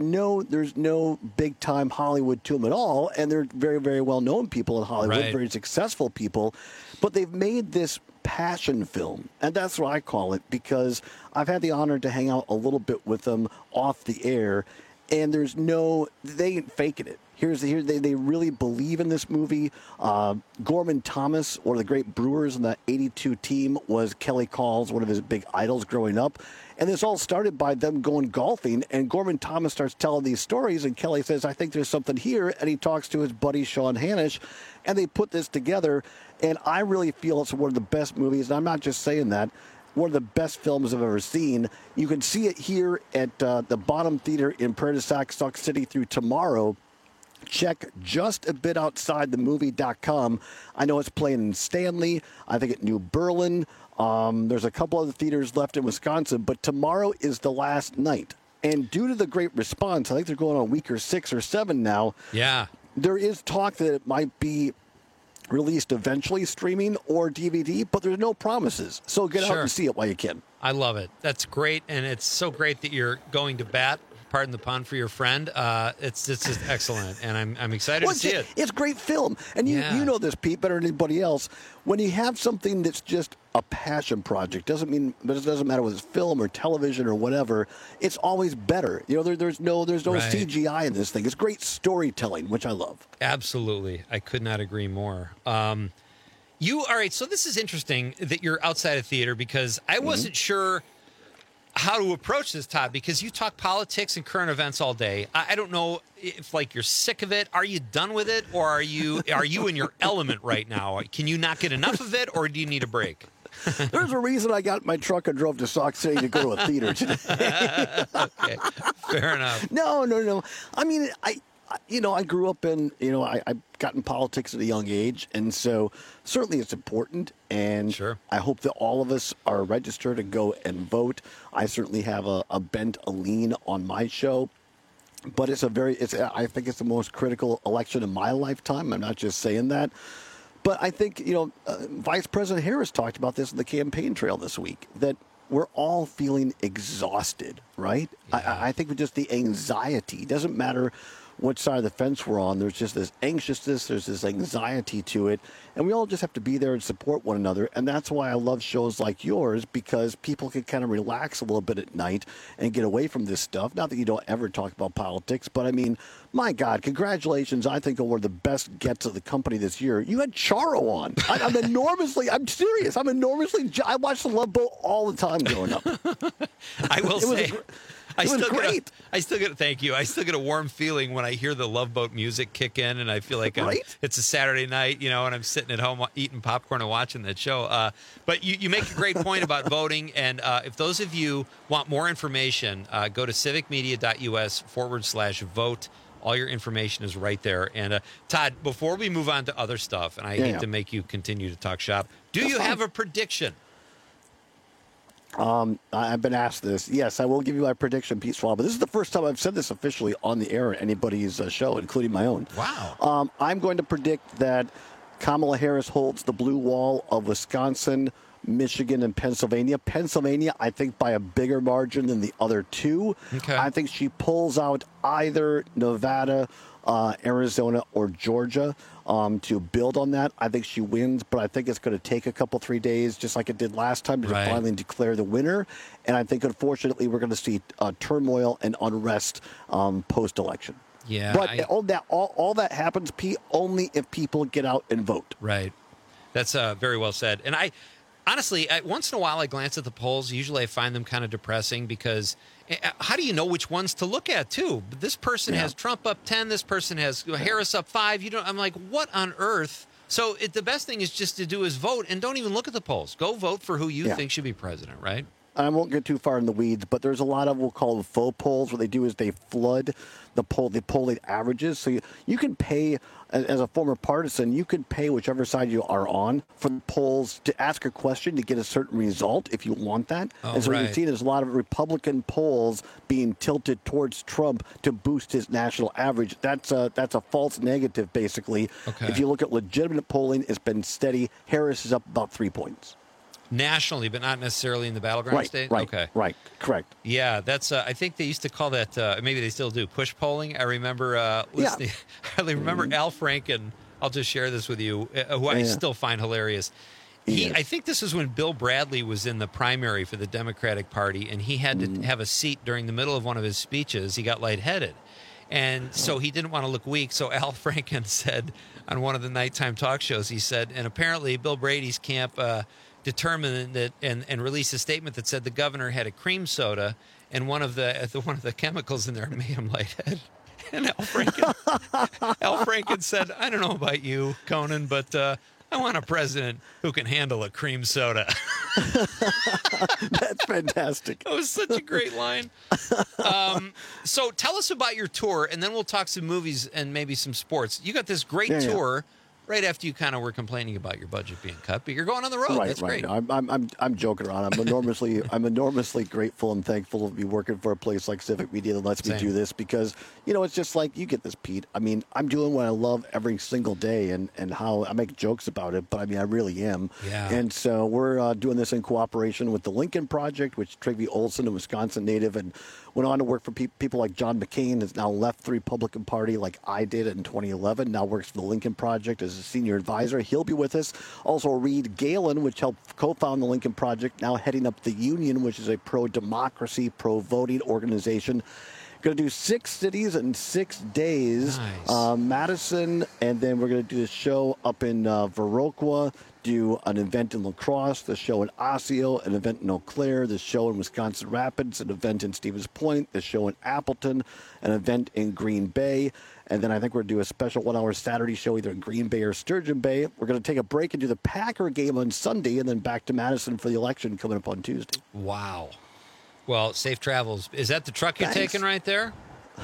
no big-time Hollywood to them at all, and they're very, very well-known people in Hollywood, very successful people, but they've made this passion film, and that's what I call it, because I've had the honor to hang out a little bit with them off the air, and they ain't faking it. They really believe in this movie. Gorman Thomas, one of the great Brewers in that 82 team, was Kelly Call's one of his big idols growing up. And this all started by them going golfing, and Gorman Thomas starts telling these stories, and Kelly says, I think there's something here, and he talks to his buddy Sean Hanish, and they put this together, and I really feel it's one of the best movies, and I'm not just saying that, one of the best films I've ever seen. You can see it here at the Bonham Theater in Prairie du Sac, Sauk City through tomorrow. Check just a bit outside the movie.com. I know it's playing in Stanley. I think at New Berlin. There's a couple other theaters left in Wisconsin, but tomorrow is the last night. And due to the great response, I think they're going on week 6 or 7 now. Yeah. There is talk that it might be released eventually streaming or DVD, but there's no promises. So get out and see it while you can. I love it. That's great, and it's so great that you're going to bat, pardon the pun, for your friend. It's just excellent, and I'm excited to see it. It's great film, and you know this, Pete, better than anybody else. When you have something that's just a passion project, doesn't matter whether it's film or television or whatever. It's always better. You know, there's no CGI in this thing. It's great storytelling, which I love. Absolutely, I could not agree more. All right, so this is interesting that you're outside of theater, because I wasn't sure how to approach this, Todd, because you talk politics and current events all day. I don't know if, like, you're sick of it. Are you done with it, or are you in your element right now? Can you not get enough of it, or do you need a break? There's a reason I got in my truck and drove to Sauk City to go to a theater today. Okay, fair enough. No. I mean, I grew up in, I got in politics at a young age, and so certainly it's important, and I hope that all of us are registered and go and vote. I certainly have a bent, a lean on my show, but I think it's the most critical election in my lifetime. I'm not just saying that. But I think, Vice President Harris talked about this in the campaign trail this week, that we're all feeling exhausted, right? Yeah. I think with just the anxiety, it doesn't matter what side of the fence we're on, there's just this anxiousness, there's this anxiety to it, and we all just have to be there and support one another. And that's why I love shows like yours, because people can kind of relax a little bit at night and get away from this stuff. Not that you don't ever talk about politics, but I mean, my God, congratulations. I think on one of the best gets of the company this year. You had Charo on. I'm serious. I watched The Love Boat all the time growing up. I will say. It was great. I still get a warm feeling when I hear the Love Boat music kick in, and I feel like it's a Saturday night, and I'm sitting at home eating popcorn and watching that show. But you make a great point about voting, and if those of you want more information, go to civicmedia.us/vote. All your information is right there. And Todd, before we move on to other stuff, and I hate to make you continue to talk shop, do you have a prediction? I've been asked this. Yes, I will give you my prediction, Pete Schwab. But this is the first time I've said this officially on the air at anybody's show, including my own. Wow. I'm going to predict that Kamala Harris holds the blue wall of Wisconsin, Michigan, and Pennsylvania. Pennsylvania, I think, by a bigger margin than the other two. Okay. I think she pulls out either Nevada, Arizona, or Georgia to build on that. I think she wins, but I think it's going to take a couple, 3 days, just like it did last time, to finally declare the winner. And I think, unfortunately, we're going to see turmoil and unrest post-election. Yeah, but all that happens, Pete, only if people get out and vote. Right. That's very well said. And honestly, once in a while I glance at the polls. Usually I find them kind of depressing, because how do you know which ones to look at, too? This person has Trump up 10. This person has Harris up 5. I'm like, what on earth? So the best thing is just to do is vote, and don't even look at the polls. Go vote for who you think should be president, right? I won't get too far in the weeds, but there's a lot of, we'll call them faux polls. What they do is they flood the polling averages. So you can pay, as a former partisan, you can pay whichever side you are on for the polls to ask a question to get a certain result if you want that. And so you can see there's a lot of Republican polls being tilted towards Trump to boost his national average. That's a false negative, basically. Okay. If you look at legitimate polling, it's been steady. Harris is up about 3 points. Nationally, but not necessarily in the battleground state? Okay. Right, correct. Yeah, that's. I think they used to call that, maybe they still do, push polling. I remember listening. I remember Al Franken. I'll just share this with you, who I still find hilarious. I think this is when Bill Bradley was in the primary for the Democratic Party, and he had to have a seat during the middle of one of his speeches. He got lightheaded. And so he didn't want to look weak. So Al Franken said on one of the nighttime talk shows, he said, and apparently Bill Brady's camp determined that and released a statement that said the governor had a cream soda, and one of the chemicals in there made him lightheaded. And Al Franken said, I don't know about you, Conan, but I want a president who can handle a cream soda. That's fantastic. That was such a great line. So tell us about your tour, and then we'll talk some movies and maybe some sports. You got this great tour. right after you kind of were complaining about your budget being cut, but you're going on the road. That's great. I'm joking around. I'm enormously grateful and thankful to be working for a place like Civic Media that lets me do this because, it's just like you get this, Pete. I mean, I'm doing what I love every single day and how I make jokes about it, but I mean, I really am. Yeah. And so we're doing this in cooperation with the Lincoln Project, which Trygve Olsen, a Wisconsin native, and went on to work for people like John McCain, has now left the Republican Party like I did in 2011, now works for the Lincoln Project as a senior advisor. He'll be with us. Also, Reed Galen, which helped co-found the Lincoln Project, now heading up the Union, which is a pro-democracy, pro-voting organization. Going to do 6 cities in 6 days. Nice. Madison, and then we're going to do a show up in Viroqua, do an event in La Crosse, the show in Osseo, an event in Eau Claire, the show in Wisconsin Rapids, an event in Stevens Point, the show in Appleton, an event in Green Bay, and then I think we're going to do a special 1-hour Saturday show either in Green Bay or Sturgeon Bay. We're going to take a break and do the Packer game on Sunday, and then back to Madison for the election coming up on Tuesday. Wow. Well, safe travels. Is that the truck you're taking right there?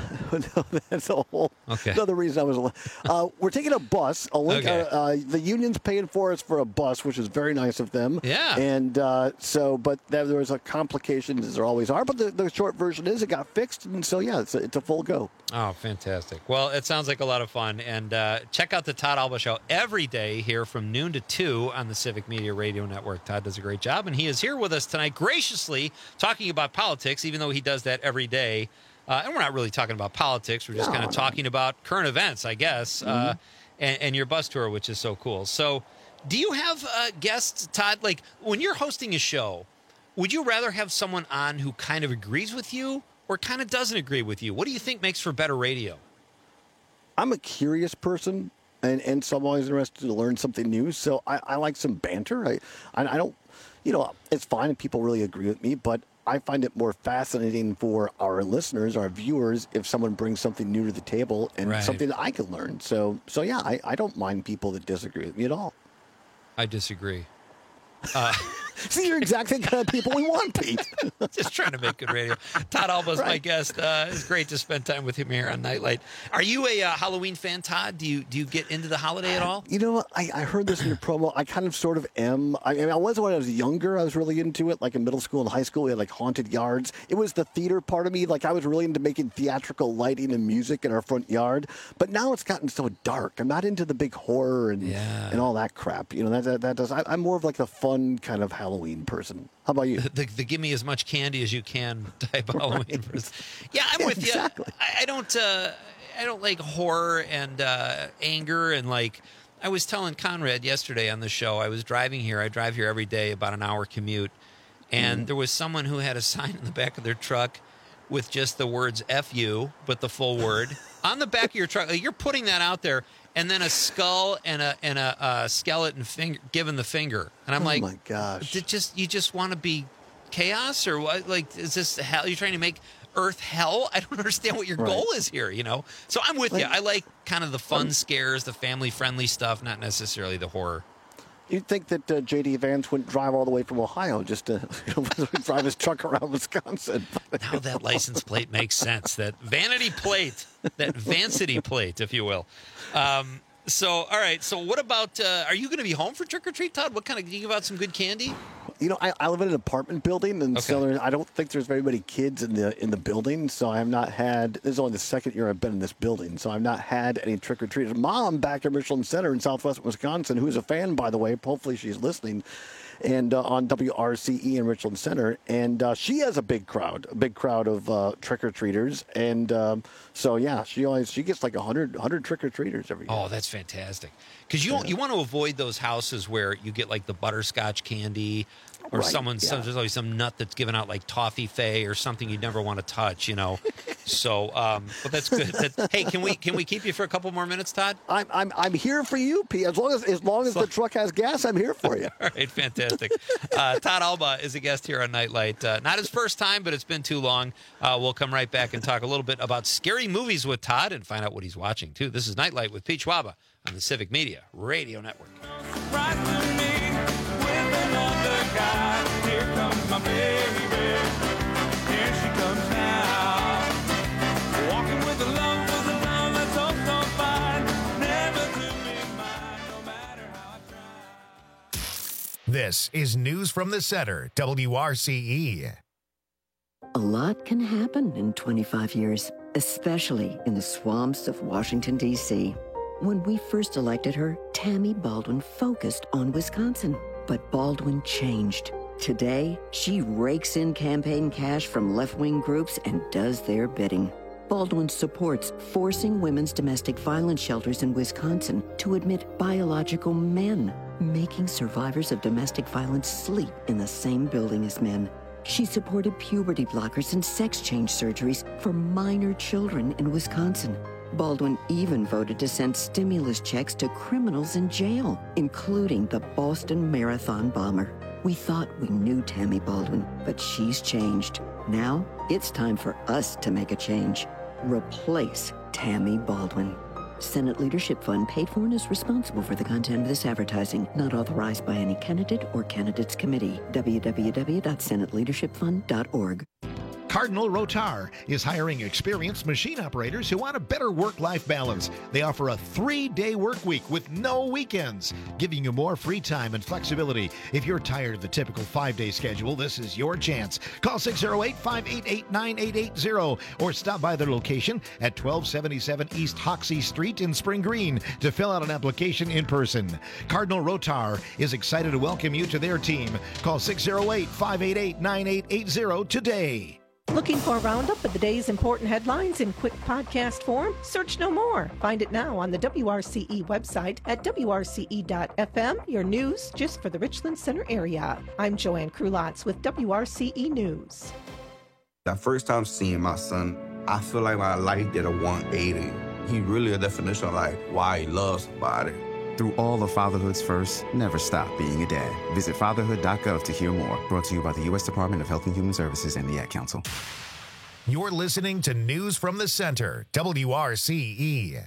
No, that's a whole another reason I was. We're taking a bus. The union's paying for us for a bus, which is very nice of them. Yeah. And but there was a complication, as there always are. But the short version is it got fixed, and so yeah, it's a full go. Oh, fantastic. Well, it sounds like a lot of fun. And check out the Todd Alba Show every day here from noon to 2 on the Civic Media Radio Network. Todd does a great job, and he is here with us tonight, graciously talking about politics, even though he does that every day. And we're not really talking about politics. We're just kind of talking about current events, I guess, and your bus tour, which is so cool. So do you have guests, Todd? Like, when you're hosting a show, would you rather have someone on who kind of agrees with you or kind of doesn't agree with you? What do you think makes for better radio? I'm a curious person, and so I'm always interested to learn something new. So I like some banter. I don't, it's fine if people really agree with me, but I find it more fascinating for our listeners, our viewers, if someone brings something new to the table and something that I can learn. So yeah, I don't mind people that disagree with me at all. I disagree. See, you're exactly the kind of people we want, Pete. Just trying to make good radio. Todd Alba's my guest. It's great to spend time with him here on Nightlight. Are you a Halloween fan, Todd? Do you get into the holiday at all? You know what? I heard this in your promo. I kind of sort of am. I mean, I was when I was younger. I was really into it. Like in middle school and high school, we had like haunted yards. It was the theater part of me. Like I was really into making theatrical lighting and music in our front yard. But now it's gotten so dark. I'm not into the big horror and all that crap. That does. I'm more of like the fun kind of Halloween person. How about you? The give me as much candy as you can type Halloween person. Yeah, I'm with you. I don't like horror and anger and like. I was telling Conrad yesterday on the show. I was driving here. I drive here every day, about an hour commute, and there was someone who had a sign in the back of their truck with just the words "F you," but the full word on the back of your truck. Like, you're putting that out there. And then a skull and a skeleton finger, giving the finger, and I'm like, oh my gosh! You just want to be chaos, or what? Like, is this hell? You're trying to make Earth hell? I don't understand what your goal is here. So I'm with you. I like kind of the fun scares, the family-friendly stuff, not necessarily the horror. You'd think that J.D. Vance wouldn't drive all the way from Ohio just to drive his truck around Wisconsin. Now that license plate makes sense. That vanity plate, that Vancity plate, if you will. All right. So what about, are you going to be home for trick-or-treat, Todd? What kind of, do you give out some good candy? I live in an apartment building, and so I don't think there's very many kids in the building. So I have not had. This is only the second year I've been in this building, so I've not had any trick or treaters. Mom back at Richland Center in Southwest Wisconsin, who's a fan, by the way. Hopefully she's listening. And on WRCE in Richland Center, and she has a big crowd of trick or treaters, and so yeah, she gets like 100 trick or treaters every year. Oh, that's fantastic! Because you want to avoid those houses where you get like the butterscotch candy, or there's always some nut that's given out like toffee fay or something you never want to touch, So, but that's good. Hey, can we keep you for a couple more minutes, Todd? I'm here for you, Pete. As long as the truck has gas, I'm here for you. All right, fantastic. Todd Alba is a guest here on Nightlight. Not his first time, but it's been too long. We'll come right back and talk a little bit about scary movies with Todd and find out what he's watching too. This is Nightlight with Pete Schwaba on the Civic Media Radio Network. Here comes my baby, here she comes now. Walking with the love that's so fine. Never to be mine, no This is News from the Center, WRCE. A lot can happen in 25 years, especially in the swamps of Washington, D.C. When we first elected her, Tammy Baldwin focused on Wisconsin. But Baldwin changed. Today, she rakes in campaign cash from left-wing groups and does their bidding. Baldwin supports forcing women's domestic violence shelters in Wisconsin to admit biological men, making survivors of domestic violence sleep in the same building as men. She supported puberty blockers and sex change surgeries for minor children in Wisconsin. Baldwin even voted to send stimulus checks to criminals in jail, including the Boston Marathon bomber. We thought we knew Tammy Baldwin, but she's changed. Now, it's time for us to make a change. Replace Tammy Baldwin. Senate Leadership Fund paid for and is responsible for the content of this advertising, not authorized by any candidate or candidates committee. www.senateleadershipfund.org. Cardinal Rotar is hiring experienced machine operators who want a better work-life balance. They offer a 3-day work week with no weekends, giving you more free time and flexibility. If you're tired of the typical 5-day schedule, this is your chance. Call 608-588-9880 or stop by their location at 1277 East Hoxie Street in Spring Green to fill out an application in person. Cardinal Rotar is excited to welcome you to their team. Call 608-588-9880 today. Looking for a roundup of the day's important headlines in quick podcast form? Search no more. Find it now on the WRCE website at WRCE.FM, your news just for the Richland Center area. I'm Joanne Krulotz with WRCE News. That first time seeing my son, I feel like my life did a 180. He really a definition of like why he loves somebody. Through all of fatherhood's first, never stop being a dad. Visit fatherhood.gov to hear more. Brought to you by the U.S. Department of Health and Human Services and the Ad Council. You're listening to News from the Center, WRCE.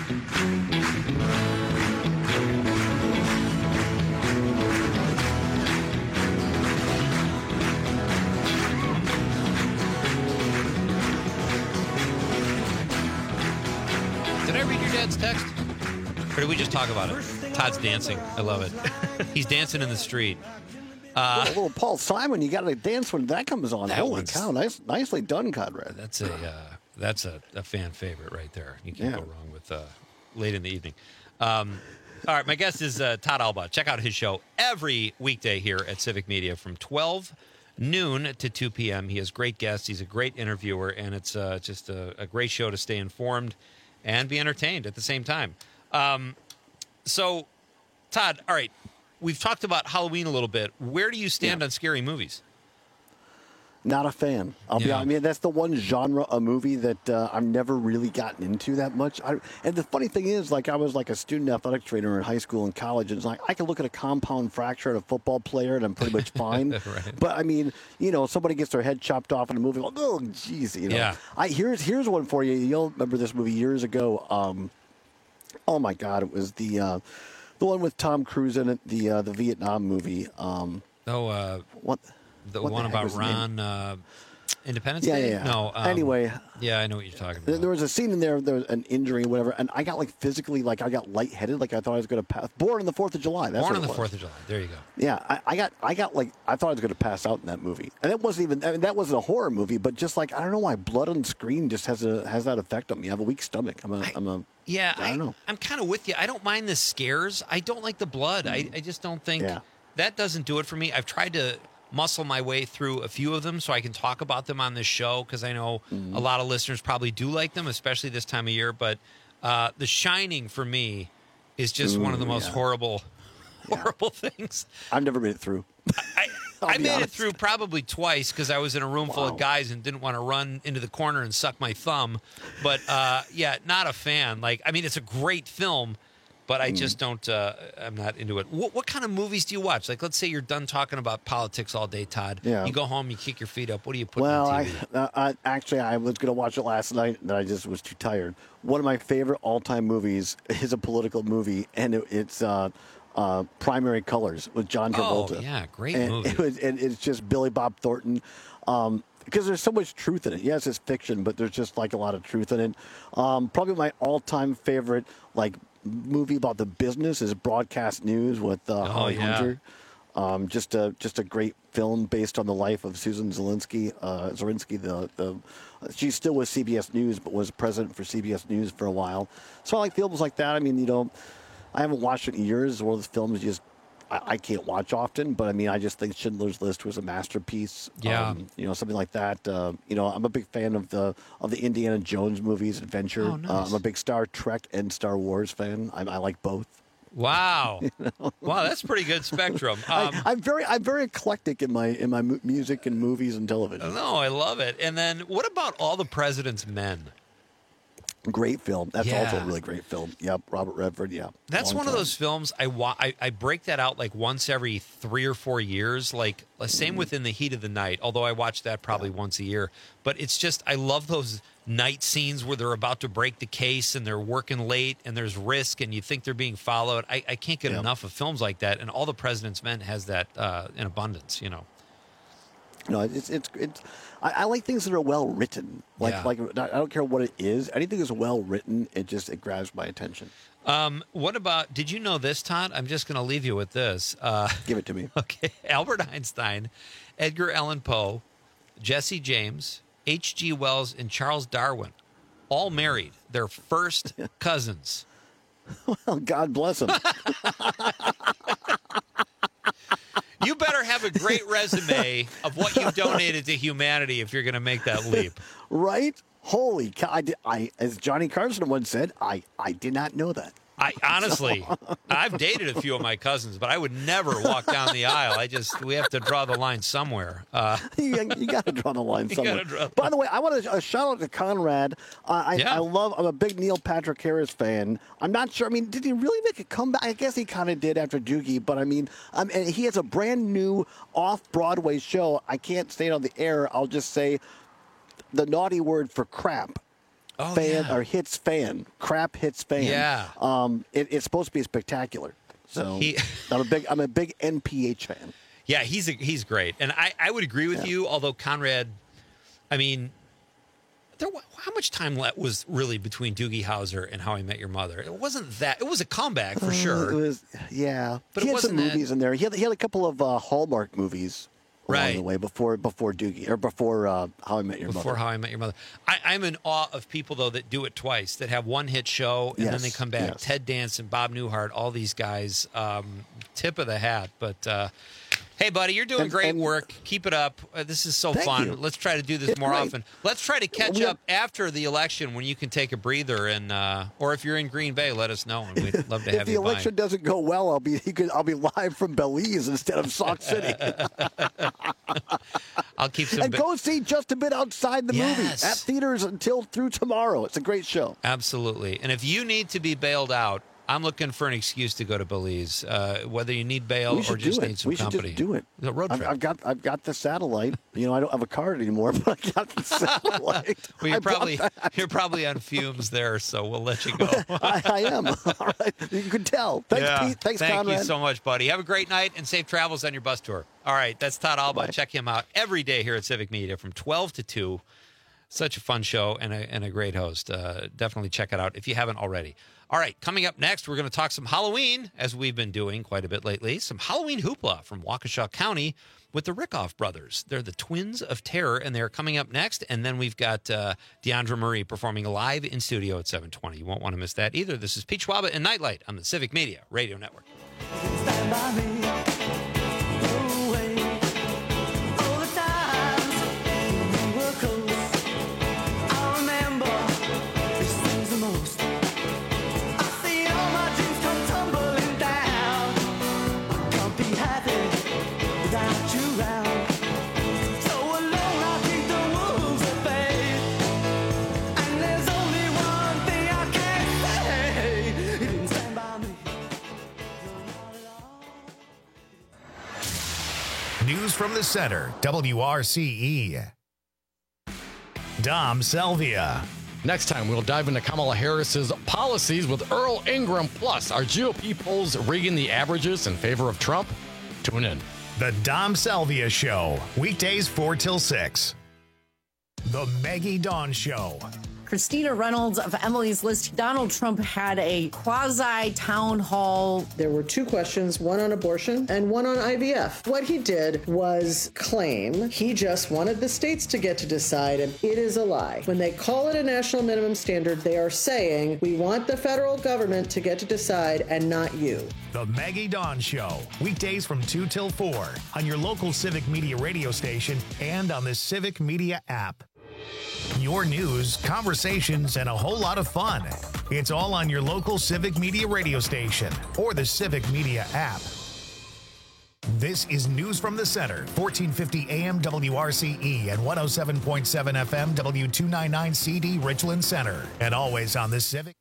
Did I read your dad's text? Or did we just talk about it? Todd's dancing. I love it. He's dancing in the street. A little Paul Simon, you got to dance when that comes on. Holy cow, nicely done, Conrad. That's a fan favorite right there. You can't go wrong with late in the evening. All right, my guest is Todd Alba. Check out his show every weekday here at Civic Media from 12 noon to 2 p.m. He has great guests. He's a great interviewer, and it's just a great show to stay informed and be entertained at the same time. So, Todd, all right, we've talked about Halloween a little bit. Where do you stand on scary movies? Not a fan. I'll be honest. I mean, that's the one genre of movie that I've never really gotten into that much. And the funny thing is, like, I was like a student athletic trainer in high school and college, and it's like I can look at a compound fracture at a football player, and I'm pretty much fine. Right. But I mean, you know, somebody gets their head chopped off in a movie. Like, oh, geez, you know. Yeah. Here's one for you. You'll remember this movie years ago. Oh my God, it was the one with Tom Cruise in it, the Vietnam movie. What? The one about Ron Independence Day? Yeah. No. Anyway. Yeah, I know what you're talking about. There was a scene in there was an injury or whatever, and I got like physically, like I got lightheaded, like I thought I was going to pass. Born on the 4th of July. That's Born on the 4th of July. There you go. Yeah, I got like, I thought I was going to pass out in that movie. And it wasn't even, I mean, that wasn't a horror movie, but just like, I don't know why blood on screen just has that effect on me. I have a weak stomach. I don't know. I'm kind of with you. I don't mind the scares. I don't like the blood. I just don't think that doesn't do it for me. I've tried to muscle my way through a few of them so I can talk about them on this show because I know a lot of listeners probably do like them, especially this time of year. But The Shining for me is just one of the most horrible things. I've never made it through. I made it through probably twice because I was in a room full of guys and didn't want to run into the corner and suck my thumb. But not a fan. Like, I mean, it's a great film, but I just don't. I'm not into it. What kind of movies do you watch? Like, let's say you're done talking about politics all day, Todd. Yeah. You go home, you kick your feet up. What do you put on TV? Actually, I was going to watch it last night, and I just was too tired. One of my favorite all-time movies is a political movie, and it's Primary Colors with John Travolta. Oh, yeah, great movie. It's just Billy Bob Thornton. Because there's so much truth in it. Yes, it's fiction, but there's just like a lot of truth in it. Probably my all-time favorite, like, movie about the business is Broadcast News with Holly Hunter. Just a great film based on the life of Susan Zirinsky. She's still with CBS News, but was president for CBS News for a while. So I like films like that. I mean, I haven't watched it in years. One of the films I can't watch often, but I mean, I just think Schindler's List was a masterpiece. Yeah. Something like that. I'm a big fan of the Indiana Jones movies, Adventure. Oh, nice. I'm a big Star Trek and Star Wars fan. I like both. Wow. Wow, that's pretty good spectrum. I'm very eclectic in my music and movies and television. No, I love it. And then what about All the President's Men? Great film. That's also a really great film. Yep, Robert Redford. Yeah, that's one of those films I break that out like once every 3 or 4 years. Like same with In the Heat of the Night. Although I watch that probably once a year. But it's just I love those night scenes where they're about to break the case and they're working late and there's risk and you think they're being followed. I can't get enough of films like that. And All the President's Men has that in abundance. No, I like things that are well written. Like I don't care what it is. Anything that's well written, it grabs my attention. What about? Did you know this, Todd? I'm just going to leave you with this. Give it to me. Okay, Albert Einstein, Edgar Allan Poe, Jesse James, H.G. Wells, and Charles Darwin all married their first cousins. Well, God bless them. You better have a great resume of what you donated to humanity if you're going to make that leap. Right? Holy cow. As Johnny Carson once said, I did not know that. Honestly, I've dated a few of my cousins, but I would never walk down the aisle. We have to draw the line somewhere. You got to draw the line somewhere. By the way, I want to shout out to Conrad. I'm a big Neil Patrick Harris fan. I'm not sure. I mean, did he really make a comeback? I guess he kind of did after Doogie, but I mean, and he has a brand new off-Broadway show. I can't say it on the air. I'll just say the naughty word for crap. Or hits fan. Crap hits fan. Yeah. It's supposed to be spectacular. So I'm a big NPH fan. Yeah, he's great. And I would agree with you, although Conrad, I mean, how much time was really between Doogie Howser and How I Met Your Mother? It wasn't that. It was a comeback for sure. It was, but he had some movies in there. He had a couple of Hallmark movies. Along the way before Doogie or before How I Met Your Mother. Before How I Met Your Mother. I'm in awe of people though that do it twice, that have one hit show and then they come back. Yes. Ted Danson, Bob Newhart, all these guys. Tip of the hat. But hey, buddy, you're doing great work. Keep it up. This is so fun. You. Let's try to do this more often. Let's try to catch up after the election when you can take a breather and or if you're in Green Bay, let us know and we'd love to have you. If the election doesn't go well, I'll be live from Belize instead of Sauk City. I'll keep some. And go see Just a Bit Outside the movie at theaters through tomorrow. It's a great show. Absolutely. And if you need to be bailed out, I'm looking for an excuse to go to Belize. Whether you need bail or just need some company. We should just do it. The road trip. I've got the satellite. I don't have a card anymore, but I got the satellite. Well, you're probably on fumes there, so we'll let you go. I am. All right. You can tell. Thanks, Pete. Thanks, Conrad. Thank you so much, buddy. Have a great night and safe travels on your bus tour. All right. That's Todd Alba. Check him out every day here at Civic Media from 12 to 2. Such a fun show and a great host. Definitely check it out if you haven't already. All right, coming up next, we're going to talk some Halloween, as we've been doing quite a bit lately. Some Halloween hoopla from Waukesha County with the Rickoff brothers. They're the Twins of Terror, and they're coming up next. And then we've got Deandra Marie performing live in studio at 7:20. You won't want to miss that either. This is Pete Schwaba and Nightlight on the Civic Media Radio Network. Stand by me. News from the center, WRCE. Dom Selvia. Next time, we'll dive into Kamala Harris's policies with Earl Ingram. Plus, are GOP polls rigging the averages in favor of Trump? Tune in. The Dom Selvia Show, weekdays 4 till 6. The Maggie Dawn Show. Christina Reynolds of Emily's List. Donald Trump had a quasi-town hall. There were two questions, one on abortion and one on IVF. What he did was claim he just wanted the states to get to decide, and it is a lie. When they call it a national minimum standard, they are saying, we want the federal government to get to decide and not you. The Maggie Dawn Show, weekdays from 2 till 4 on your local Civic Media radio station and on the Civic Media app. Your news, conversations, and a whole lot of fun. It's all on your local Civic Media radio station or the Civic Media app. This is News from the Center, 1450 AM WRCE and 107.7 FM W299 CD Richland Center, and always on the Civic.